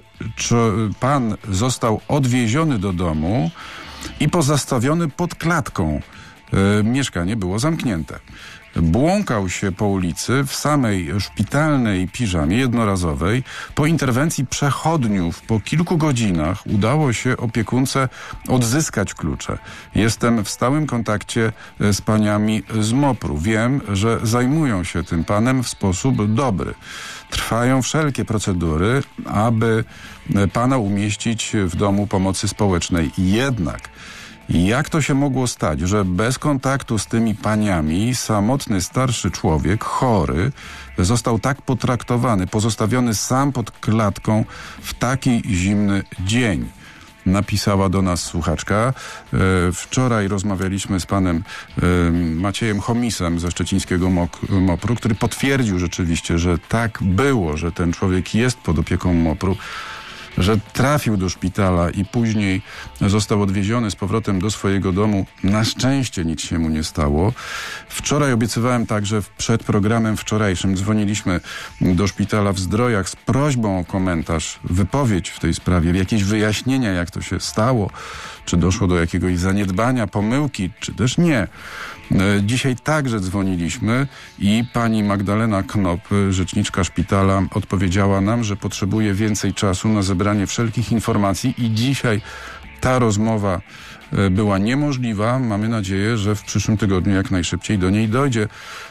Speaker 2: pan został odwieziony do domu i pozostawiony pod klatką. Mieszkanie było zamknięte. Błąkał się po ulicy w samej szpitalnej piżamie jednorazowej. Po interwencji przechodniów po kilku godzinach udało się opiekunce odzyskać klucze. Jestem w stałym kontakcie z paniami z mopru. Wiem, że zajmują się tym panem w sposób dobry. Trwają wszelkie procedury, aby pana umieścić w domu pomocy społecznej. Jednak jak to się mogło stać, że bez kontaktu z tymi paniami samotny starszy człowiek, chory, został tak potraktowany, pozostawiony sam pod klatką w taki zimny dzień? Napisała do nas słuchaczka. Wczoraj rozmawialiśmy z panem Maciejem Chomisem ze szczecińskiego mopru, który potwierdził rzeczywiście, że tak było, że ten człowiek jest pod opieką mopru, że trafił do szpitala i później został odwieziony z powrotem do swojego domu. Na szczęście nic się mu nie stało. Wczoraj obiecywałem także przed programem wczorajszym, dzwoniliśmy do szpitala w Zdrojach z prośbą o komentarz, wypowiedź w tej sprawie, jakieś wyjaśnienia, jak to się stało, czy doszło do jakiegoś zaniedbania, pomyłki, czy też nie. Dzisiaj także dzwoniliśmy i pani Magdalena Knop, rzeczniczka szpitala, odpowiedziała nam, że potrzebuje więcej czasu na zebranie wszelkich informacji i dzisiaj ta rozmowa była niemożliwa. Mamy nadzieję, że w przyszłym tygodniu jak najszybciej do niej dojdzie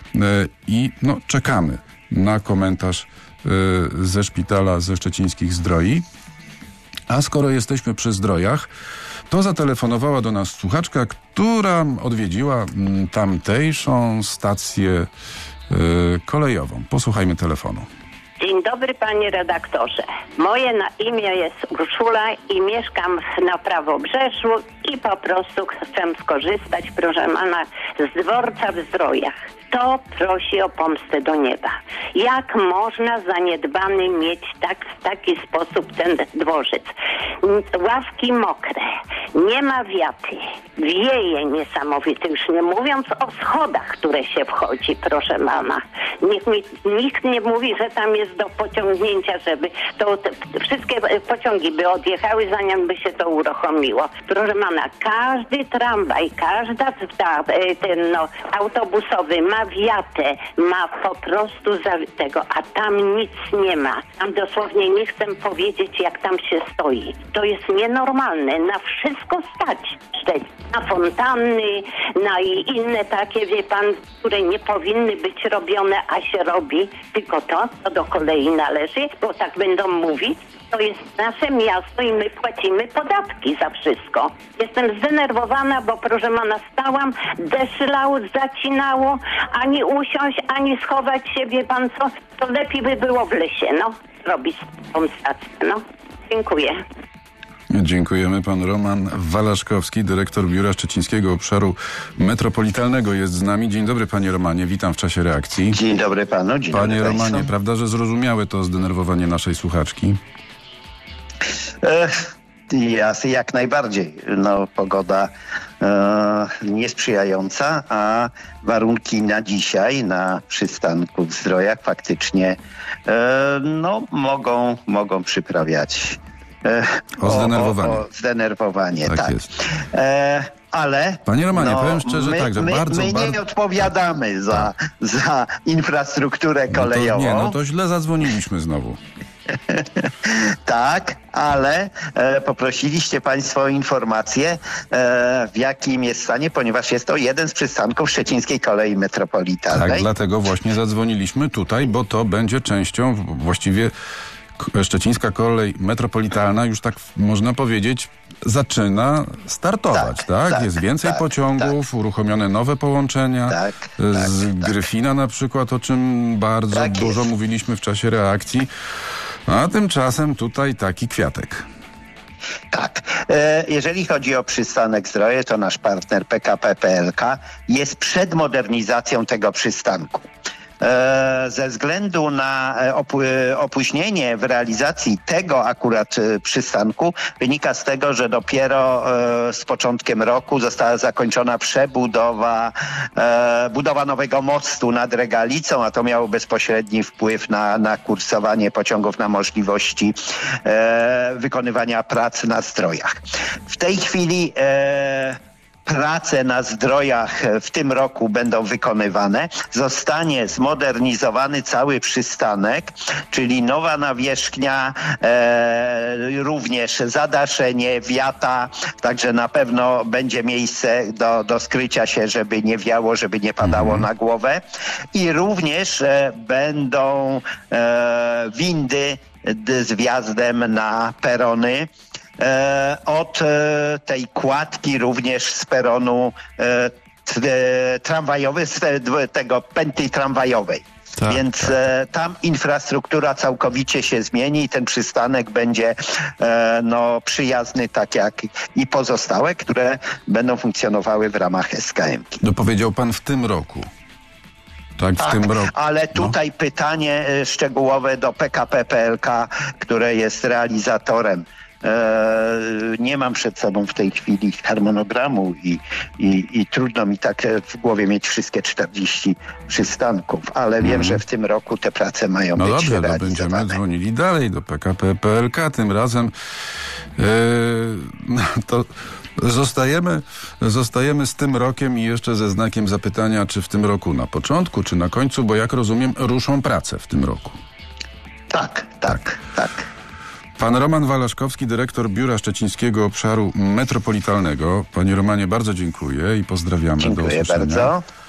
Speaker 2: i no, czekamy na komentarz ze szpitala ze szczecińskich Zdroi. A skoro jesteśmy przy Zdrojach, to zatelefonowała do nas słuchaczka, która odwiedziła m, tamtejszą stację y, kolejową. Posłuchajmy telefonu.
Speaker 13: Dzień dobry, panie redaktorze. Moje na imię jest Urszula i mieszkam na Prawobrzeszu i po prostu chcę skorzystać, proszę pana, z dworca w Zdrojach. To prosi o pomstę do nieba. Jak można zaniedbany mieć tak, w taki sposób ten dworzec? Ławki mokre, nie ma wiaty, wieje niesamowite, już nie mówiąc o schodach, które się wchodzi, proszę pana. Niech mi, nikt nie mówi, że tam jest do pociągnięcia, żeby to te, wszystkie pociągi by odjechały, zanim by się to uruchomiło. Proszę pana, każdy tramwaj, każda ta, ten no, autobusowy ma wiatę, ma po prostu za tego, a tam nic nie ma. Tam dosłownie nie chcę powiedzieć, jak tam się stoi. To jest nienormalne. Na wszystko stać. Na fontanny, na i inne takie, wie pan, które nie powinny być robione, a się robi. Tylko to, co do kolei należy, bo tak będą mówić. To jest nasze miasto i my płacimy podatki za wszystko. Jestem zdenerwowana, bo proszę pana, stałam, deszcz lał, zacinało, ani usiąść, ani schować się, wie pan co, to lepiej by było w lesie, no, robić tą stację, no. Dziękuję.
Speaker 2: Dziękujemy. Pan Roman Walaszkowski, dyrektor Biura Szczecińskiego Obszaru Metropolitalnego jest z nami. Dzień dobry, panie Romanie, witam w czasie reakcji.
Speaker 14: Dzień dobry panu, dzień
Speaker 2: Panie
Speaker 14: dobry
Speaker 2: Romanie,
Speaker 14: państwu.
Speaker 2: prawda, że zrozumiałe to zdenerwowanie naszej słuchaczki?
Speaker 14: Ech, jasne, jak najbardziej. No, pogoda e, niesprzyjająca, a warunki na dzisiaj na przystanku w Zdrojach faktycznie e, no, mogą, mogą przyprawiać e,
Speaker 2: o zdenerwowanie.
Speaker 14: O, o zdenerwowanie,
Speaker 2: tak.
Speaker 14: tak.
Speaker 2: Jest.
Speaker 14: E, ale
Speaker 2: Panie Romanie,
Speaker 14: no,
Speaker 2: powiem szczerze
Speaker 14: my,
Speaker 2: tak, że
Speaker 14: my,
Speaker 2: bardzo,
Speaker 14: my nie
Speaker 2: bardzo...
Speaker 14: odpowiadamy za, za infrastrukturę kolejową.
Speaker 2: No to, nie, no to źle zadzwoniliśmy znowu.
Speaker 14: Tak, ale e, poprosiliście państwo o informację, e, w jakim jest stanie, ponieważ jest to jeden z przystanków Szczecińskiej Kolei Metropolitalnej.
Speaker 2: Tak, dlatego właśnie zadzwoniliśmy tutaj, bo to będzie częścią, właściwie Szczecińska Kolej Metropolitalna już tak można powiedzieć zaczyna startować, tak? tak?
Speaker 14: tak
Speaker 2: jest więcej
Speaker 14: tak,
Speaker 2: pociągów, tak. uruchomione nowe połączenia
Speaker 14: tak,
Speaker 2: z
Speaker 14: tak,
Speaker 2: Gryfina tak. na przykład, o czym bardzo
Speaker 14: tak
Speaker 2: dużo
Speaker 14: jest.
Speaker 2: mówiliśmy w czasie reakcji, a tymczasem tutaj taki kwiatek.
Speaker 14: Tak. E, jeżeli chodzi o przystanek Zdroje, to nasz partner P K P P L K jest przed modernizacją tego przystanku. Ze względu na opóźnienie w realizacji tego akurat przystanku wynika z tego, że dopiero z początkiem roku została zakończona przebudowa, budowa nowego mostu nad Regalicą, a to miało bezpośredni wpływ na, na kursowanie pociągów, na możliwości wykonywania prac na Zdrojach. W tej chwili prace na Zdrojach w tym roku będą wykonywane. Zostanie zmodernizowany cały przystanek, czyli nowa nawierzchnia, e, również zadaszenie, wiata, także na pewno będzie miejsce do, do skrycia się, żeby nie wiało, żeby nie padało na głowę. I również e, będą e, windy z wjazdem na perony. E, od e, tej kładki również z peronu e, t, tramwajowej, z te, tego pętli tramwajowej. Tak, Więc tak. E, tam infrastruktura całkowicie się zmieni i ten przystanek będzie e, no, przyjazny tak jak i pozostałe, które będą funkcjonowały w ramach S K M ki.
Speaker 2: No powiedział pan w tym roku. Tak,
Speaker 14: tak,
Speaker 2: w tym roku.
Speaker 14: Ale tutaj no. pytanie e, szczegółowe do P K P P L K, które jest realizatorem. Nie mam przed sobą w tej chwili harmonogramu i, i, i trudno mi tak w głowie mieć wszystkie czterdzieści przystanków, ale mm. wiem, że w tym roku te prace mają
Speaker 2: no
Speaker 14: być
Speaker 2: dobrze,
Speaker 14: realizowane.
Speaker 2: No będziemy dzwonili dalej do P K P P L K, tym razem yy, no to zostajemy, zostajemy z tym rokiem i jeszcze ze znakiem zapytania, czy w tym roku na początku, czy na końcu, bo jak rozumiem, ruszą prace w tym roku.
Speaker 14: Tak, tak, tak.
Speaker 2: Pan Roman Walaszkowski, dyrektor Biura Szczecińskiego Obszaru Metropolitalnego. Panie Romanie, bardzo dziękuję i pozdrawiamy.
Speaker 14: Dziękuję
Speaker 2: do usłyszenia.
Speaker 14: bardzo.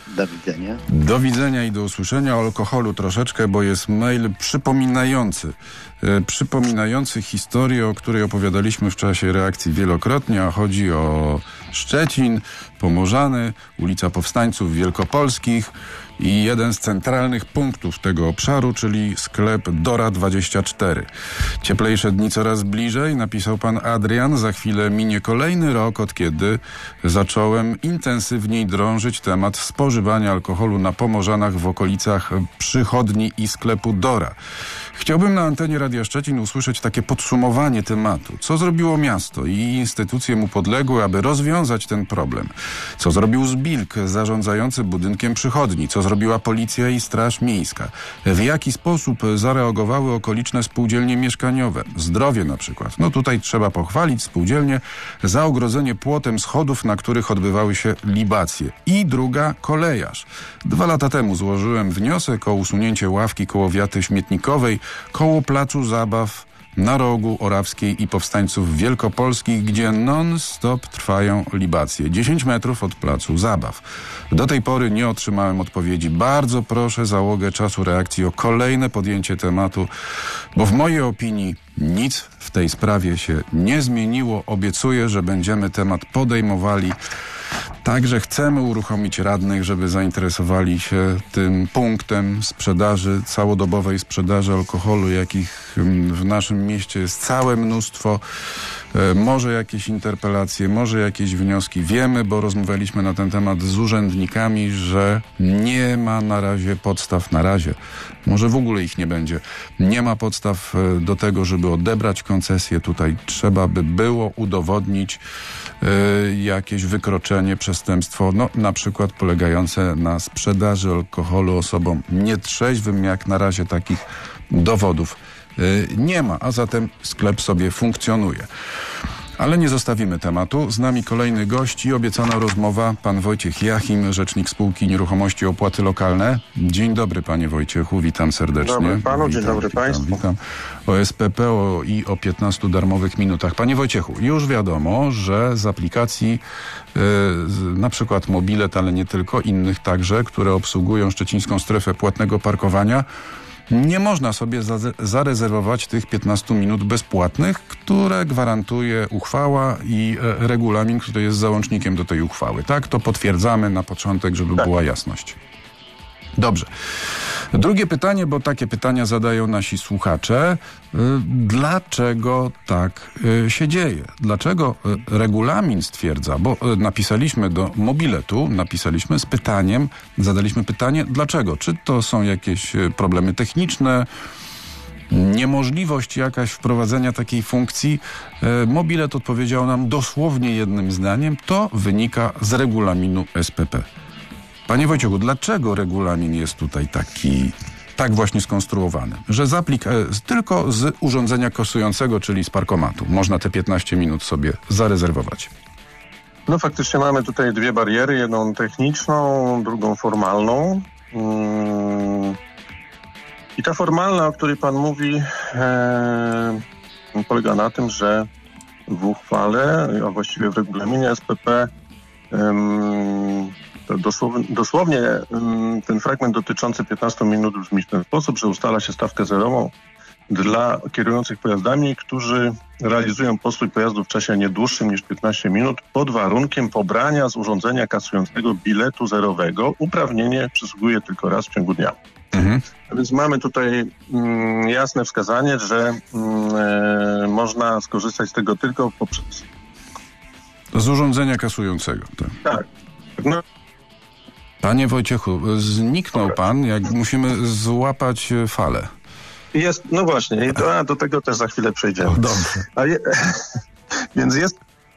Speaker 14: Do widzenia.
Speaker 2: Do widzenia i do usłyszenia. O alkoholu troszeczkę, bo jest mail przypominający. E, przypominający historię, o której opowiadaliśmy w czasie reakcji wielokrotnie, a chodzi o Szczecin, Pomorzany, ulica Powstańców Wielkopolskich i jeden z centralnych punktów tego obszaru, czyli sklep Dora dwadzieścia cztery. Cieplejsze dni coraz bliżej, napisał pan Adrian. Za chwilę minie kolejny rok, od kiedy zacząłem intensywniej drążyć temat spożywania alkoholu na Pomorzanach w okolicach przychodni i sklepu Dora. Chciałbym na antenie Radia Szczecin usłyszeć takie podsumowanie tematu. Co zrobiło miasto i instytucje mu podległe, aby rozwiązać ten problem? Co zrobił Zbilk, zarządzający budynkiem przychodni? Co zrobiła policja i straż miejska? W jaki sposób zareagowały okoliczne spółdzielnie mieszkaniowe? Zdrowie na przykład. No tutaj trzeba pochwalić spółdzielnie za ogrodzenie płotem schodów, na których odbywały się libacje. I druga, kolejarz. Dwa lata temu złożyłem wniosek o usunięcie ławki koło wiaty śmietnikowej, koło placu zabaw na rogu Orawskiej i Powstańców Wielkopolskich, gdzie non-stop trwają libacje. dziesięć metrów od placu zabaw. Do tej pory nie otrzymałem odpowiedzi. Bardzo proszę załogę Czasu Reakcji o kolejne podjęcie tematu, bo w mojej opinii nic w tej sprawie się nie zmieniło. Obiecuję, że będziemy temat podejmowali. Także chcemy uruchomić radnych, żeby zainteresowali się tym punktem sprzedaży, całodobowej sprzedaży alkoholu, jakich w naszym mieście jest całe mnóstwo. Może jakieś interpelacje, może jakieś wnioski. Wiemy, bo rozmawialiśmy na ten temat z urzędnikami, że nie ma na razie podstaw, na razie, może w ogóle ich nie będzie. Nie ma podstaw do tego, żeby odebrać koncesję. Tutaj trzeba by było udowodnić y, jakieś wykroczenie, przestępstwo, no na przykład polegające na sprzedaży alkoholu osobom nietrzeźwym. Jak na razie takich dowodów nie ma, a zatem sklep sobie funkcjonuje. Ale nie zostawimy tematu. Z nami kolejny gość i obiecana rozmowa. Pan Wojciech Jachim, rzecznik spółki Nieruchomości Opłaty Lokalne. Dzień dobry, panie Wojciechu, witam serdecznie.
Speaker 15: Dzień dobry panu,
Speaker 2: witam,
Speaker 15: dzień dobry
Speaker 2: witam,
Speaker 15: państwu.
Speaker 2: Witam. O S P P o, i o piętnastu darmowych minutach. Panie Wojciechu, już wiadomo, że z aplikacji yy, na przykład Mobilet, ale nie tylko, innych także, które obsługują szczecińską strefę płatnego parkowania, nie można sobie za zarezerwować tych piętnastu minut bezpłatnych, które gwarantuje uchwała i e, regulamin, który jest załącznikiem do tej uchwały. Tak? To potwierdzamy na początek, żeby tak. była jasność. Dobrze. Drugie pytanie, bo takie pytania zadają nasi słuchacze. Dlaczego tak się dzieje? Dlaczego regulamin stwierdza, bo napisaliśmy do Mobiletu, napisaliśmy z pytaniem, zadaliśmy pytanie, dlaczego? Czy to są jakieś problemy techniczne, niemożliwość jakaś wprowadzenia takiej funkcji? Mobilet odpowiedział nam dosłownie jednym zdaniem, to wynika z regulaminu S P P. Panie Wojciechu, dlaczego regulamin jest tutaj taki, tak właśnie skonstruowany, że z aplik- tylko z urządzenia kasującego, czyli z parkomatu, można te piętnaście minut sobie zarezerwować?
Speaker 15: No faktycznie mamy tutaj dwie bariery, jedną techniczną, drugą formalną. Hmm. I ta formalna, o której pan mówi, e, polega na tym, że w uchwale, a właściwie w regulaminie S P P e, To dosłownie, dosłownie ten fragment dotyczący piętnastu minut brzmi w ten sposób, że ustala się stawkę zerową dla kierujących pojazdami, którzy realizują postój pojazdu w czasie nie dłuższym niż piętnaście minut pod warunkiem pobrania z urządzenia kasującego biletu zerowego. Uprawnienie przysługuje tylko raz w ciągu dnia. Mhm. A więc mamy tutaj mm, jasne wskazanie, że mm, można skorzystać z tego tylko poprzez...
Speaker 2: Z urządzenia kasującego. Tak.
Speaker 15: Tak. No.
Speaker 2: Panie Wojciechu, zniknął pan, jak musimy złapać falę.
Speaker 15: Jest, no właśnie, i do, a do tego też za chwilę przejdziemy.
Speaker 2: O, dobrze.
Speaker 15: A je, więc jest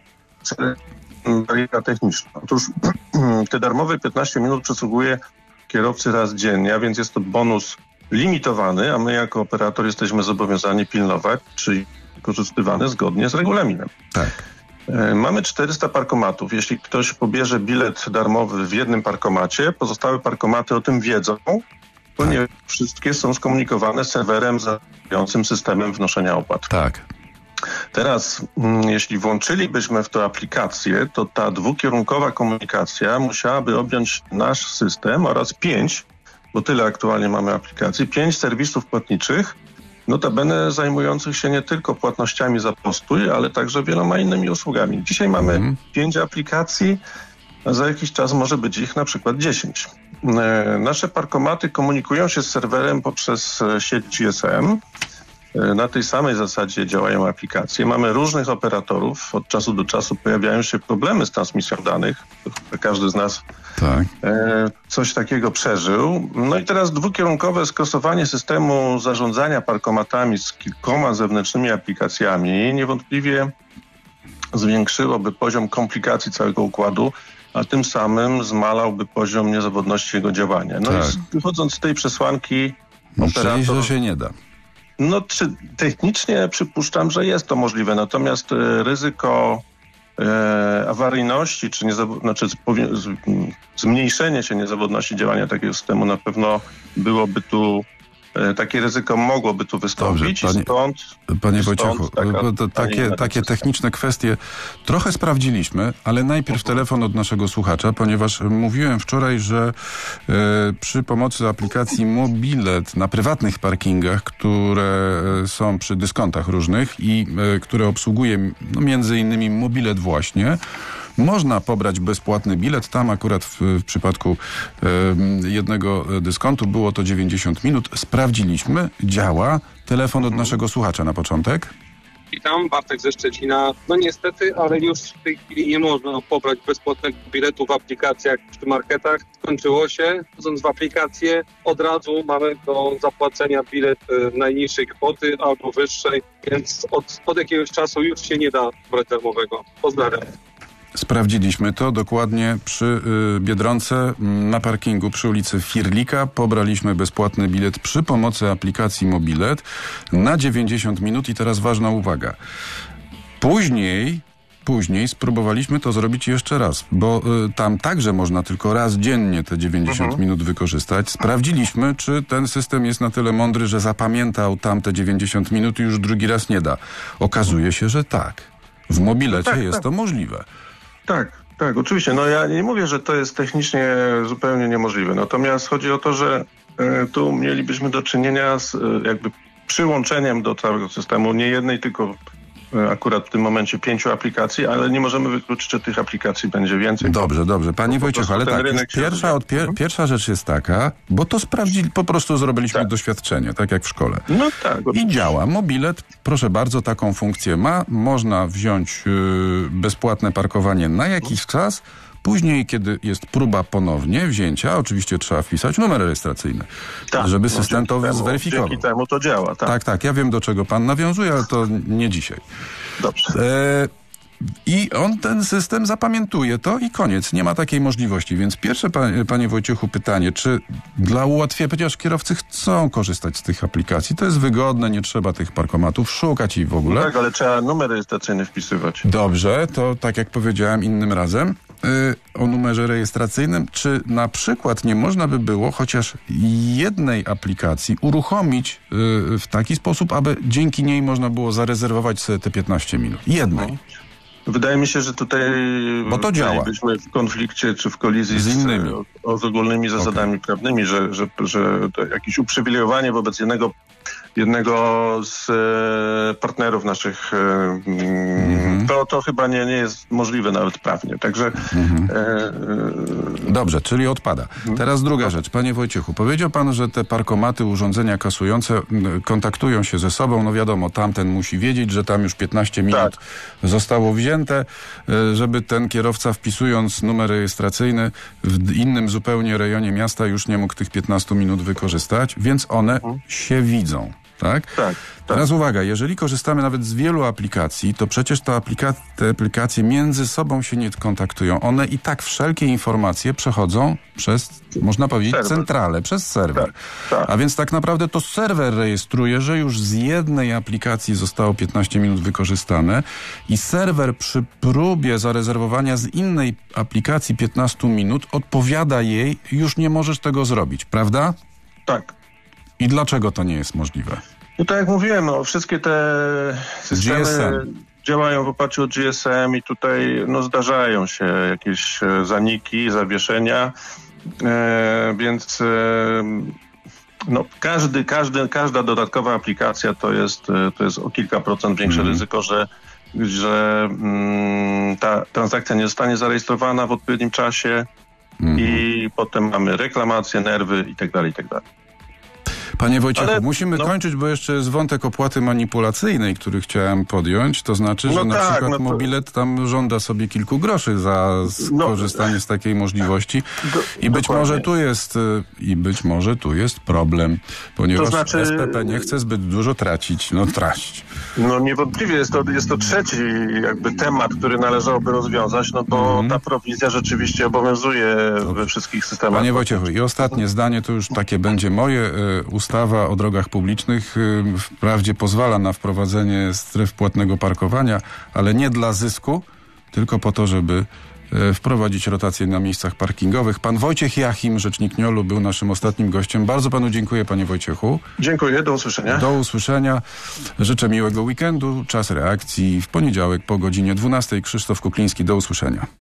Speaker 15: bariera techniczna. Otóż te darmowe piętnaście minut przysługuje kierowcy raz dziennie, a więc jest to bonus limitowany, a my jako operator jesteśmy zobowiązani pilnować, czy wykorzystywany zgodnie z regulaminem.
Speaker 2: Tak.
Speaker 15: Mamy czterysta parkomatów. Jeśli ktoś pobierze bilet darmowy w jednym parkomacie, pozostałe parkomaty o tym wiedzą, ponieważ wszystkie są skomunikowane z serwerem zarządzającym systemem wnoszenia opłat.
Speaker 2: Tak.
Speaker 15: Teraz, jeśli włączylibyśmy w to aplikację, to ta dwukierunkowa komunikacja musiałaby objąć nasz system oraz pięć, bo tyle aktualnie mamy aplikacji, pięć serwisów płatniczych, notabene zajmujących się nie tylko płatnościami za postój, ale także wieloma innymi usługami. Dzisiaj mamy mm. pięć aplikacji, a za jakiś czas może być ich na przykład dziesięć. E, nasze parkomaty komunikują się z serwerem poprzez sieć G S M. E, na tej samej zasadzie działają aplikacje. Mamy różnych operatorów. Od czasu do czasu pojawiają się problemy z transmisją danych. Każdy z nas
Speaker 2: tak.
Speaker 15: e, coś takiego przeżył. No i teraz dwukierunkowe skrosowanie systemu zarządzania parkomatami z kilkoma zewnętrznymi aplikacjami niewątpliwie zwiększyłoby poziom komplikacji całego układu, a tym samym zmalałby poziom niezawodności jego działania. No
Speaker 2: tak.
Speaker 15: i wychodząc z tej przesłanki
Speaker 2: no,
Speaker 15: operator...
Speaker 2: Czyli, że się nie da.
Speaker 15: No czy technicznie przypuszczam, że jest to możliwe, natomiast e, ryzyko e, awaryjności, czy niezawo- znaczy z, z, zmniejszenie się niezawodności działania takiego systemu na pewno byłoby tu takie ryzyko mogłoby tu wystąpić.
Speaker 2: Dobrze, panie,
Speaker 15: stąd,
Speaker 2: panie
Speaker 15: stąd
Speaker 2: Wojciechu,
Speaker 15: taka,
Speaker 2: bo to takie, takie techniczne kwestie trochę sprawdziliśmy, ale najpierw uh-huh. telefon od naszego słuchacza, ponieważ mówiłem wczoraj, że e, przy pomocy aplikacji Mobilet na prywatnych parkingach, które są przy dyskontach różnych i e, które obsługuje no, między innymi Mobilet właśnie, można pobrać bezpłatny bilet. Tam akurat w, w przypadku e, jednego dyskontu było to dziewięćdziesiąt minut. Sprawdziliśmy, działa. Telefon od naszego słuchacza na początek.
Speaker 16: Witam, Bartek ze Szczecina. No niestety, ale już w tej chwili nie można pobrać bezpłatnego biletu w aplikacjach czy marketach. Skończyło się. Wchodząc w aplikację, od razu mamy do zapłacenia bilet e, najniższej kwoty albo wyższej, więc od, od jakiegoś czasu już się nie da brać darmowego. Pozdrawiam.
Speaker 2: Sprawdziliśmy to dokładnie przy y, Biedronce na parkingu przy ulicy Firlika. Pobraliśmy bezpłatny bilet przy pomocy aplikacji Mobilet na dziewięćdziesiąt minut i teraz ważna uwaga. Później, później spróbowaliśmy to zrobić jeszcze raz, bo y, tam także można tylko raz dziennie te dziewięćdziesiąt mhm. minut wykorzystać. Sprawdziliśmy, czy ten system jest na tyle mądry, że zapamiętał tamte dziewięćdziesiąt minut i już drugi raz nie da. Okazuje się, że tak. W Mobilecie tak, jest tak. to możliwe.
Speaker 15: Tak, tak, oczywiście. No ja nie mówię, że to jest technicznie zupełnie niemożliwe. Natomiast chodzi o to, że y, tu mielibyśmy do czynienia z y, jakby przyłączeniem do całego systemu nie jednej, tylko y, akurat w tym momencie pięciu aplikacji, ale nie możemy wykluczyć, że tych aplikacji będzie więcej.
Speaker 2: Dobrze, dobrze. Panie Wojciechu, ale tak, pierwsza, od pier- pierwsza rzecz jest taka, bo to sprawdzili, po prostu zrobiliśmy tak. doświadczenie, tak jak w szkole.
Speaker 15: No tak.
Speaker 2: I działa. Mobilet, proszę bardzo, taką funkcję ma. Można wziąć yy, bezpłatne parkowanie na jakiś czas. Później, kiedy jest próba ponownie wzięcia, oczywiście trzeba wpisać numer rejestracyjny, tak, żeby system no, to temu, zweryfikował.
Speaker 15: Dzięki temu to działa, tak.
Speaker 2: Tak, tak. Ja wiem, do czego pan nawiązuje, ale to nie dzisiaj.
Speaker 15: Dobrze.
Speaker 2: E, I on ten system zapamiętuje to i koniec. Nie ma takiej możliwości. Więc pierwsze, panie, panie Wojciechu, pytanie, czy dla ułatwienia, ponieważ kierowcy chcą korzystać z tych aplikacji, to jest wygodne, nie trzeba tych parkomatów szukać i w ogóle.
Speaker 15: No tak, ale trzeba numer rejestracyjny wpisywać.
Speaker 2: Dobrze, to tak jak powiedziałem innym razem, yy, o numerze rejestracyjnym, czy na przykład nie można by było chociaż jednej aplikacji uruchomić yy, w taki sposób, aby dzięki niej można było zarezerwować sobie te piętnaście minut. Jednej. No.
Speaker 15: Wydaje mi się, że tutaj
Speaker 2: bo to działa.
Speaker 15: Byliśmy w konflikcie czy w kolizji
Speaker 2: z innymi
Speaker 15: z, z ogólnymi zasadami okay. prawnymi, że, że, że to jakieś uprzywilejowanie wobec jednego, jednego z e, partnerów naszych e, mm-hmm. to, to chyba nie, nie jest możliwe nawet prawnie. Także mm-hmm. e,
Speaker 2: dobrze, czyli odpada. Mm-hmm. Teraz druga rzecz. Panie Wojciechu, powiedział pan, że te parkomaty, urządzenia kasujące kontaktują się ze sobą. No wiadomo, tamten musi wiedzieć, że tam już piętnaście minut tak. zostało wzięte, żeby ten kierowca, wpisując numer rejestracyjny w innym zupełnie rejonie miasta, już nie mógł tych piętnastu minut wykorzystać, więc one mhm. się widzą. Tak?
Speaker 15: Tak, tak?
Speaker 2: Teraz uwaga, jeżeli korzystamy nawet z wielu aplikacji, to przecież te, aplika- te aplikacje między sobą się nie kontaktują. One i tak wszelkie informacje przechodzą przez, można powiedzieć, serwer. centralę, przez serwer.
Speaker 15: Tak, tak.
Speaker 2: A więc tak naprawdę to serwer rejestruje, że już z jednej aplikacji zostało piętnaście minut wykorzystane i serwer przy próbie zarezerwowania z innej aplikacji piętnastu minut odpowiada jej, już nie możesz tego zrobić, prawda?
Speaker 15: Tak.
Speaker 2: I dlaczego to nie jest możliwe?
Speaker 15: No tak jak mówiłem, no, wszystkie te systemy
Speaker 2: G S M.
Speaker 15: działają w oparciu o G S M i tutaj no, zdarzają się jakieś zaniki, zawieszenia, e, więc e, no, każdy, każdy, każda dodatkowa aplikacja to jest, to jest o kilka procent większe mm. ryzyko, że, że mm, ta transakcja nie zostanie zarejestrowana w odpowiednim czasie mm. i potem mamy reklamacje, nerwy i tak dalej, i tak dalej.
Speaker 2: Panie Wojciechu,
Speaker 15: Ale,
Speaker 2: musimy
Speaker 15: no,
Speaker 2: kończyć, bo jeszcze jest wątek opłaty manipulacyjnej, który chciałem podjąć. To znaczy, że
Speaker 15: no
Speaker 2: na
Speaker 15: tak,
Speaker 2: przykład
Speaker 15: no to...
Speaker 2: Mobilet tam żąda sobie kilku groszy za skorzystanie no, z takiej możliwości. Do, I być dokładnie. może tu jest i być może tu jest problem, ponieważ to znaczy... S P P nie chce zbyt dużo tracić, no tracić.
Speaker 15: No niewątpliwie jest to, jest to trzeci jakby temat, który należałoby rozwiązać, no bo mm. ta prowizja rzeczywiście obowiązuje Dobrze. we wszystkich systemach.
Speaker 2: Panie Wojciechu, i ostatnie zdanie, to już takie będzie moje. Ustawa o drogach publicznych wprawdzie pozwala na wprowadzenie stref płatnego parkowania, ale nie dla zysku, tylko po to, żeby wprowadzić rotację na miejscach parkingowych. Pan Wojciech Jachim, rzecznik Niolu, był naszym ostatnim gościem. Bardzo panu dziękuję, panie Wojciechu.
Speaker 15: Dziękuję, do usłyszenia.
Speaker 2: Do usłyszenia. Życzę miłego weekendu. Czas reakcji w poniedziałek po godzinie dwunastej. Krzysztof Kukliński, do usłyszenia.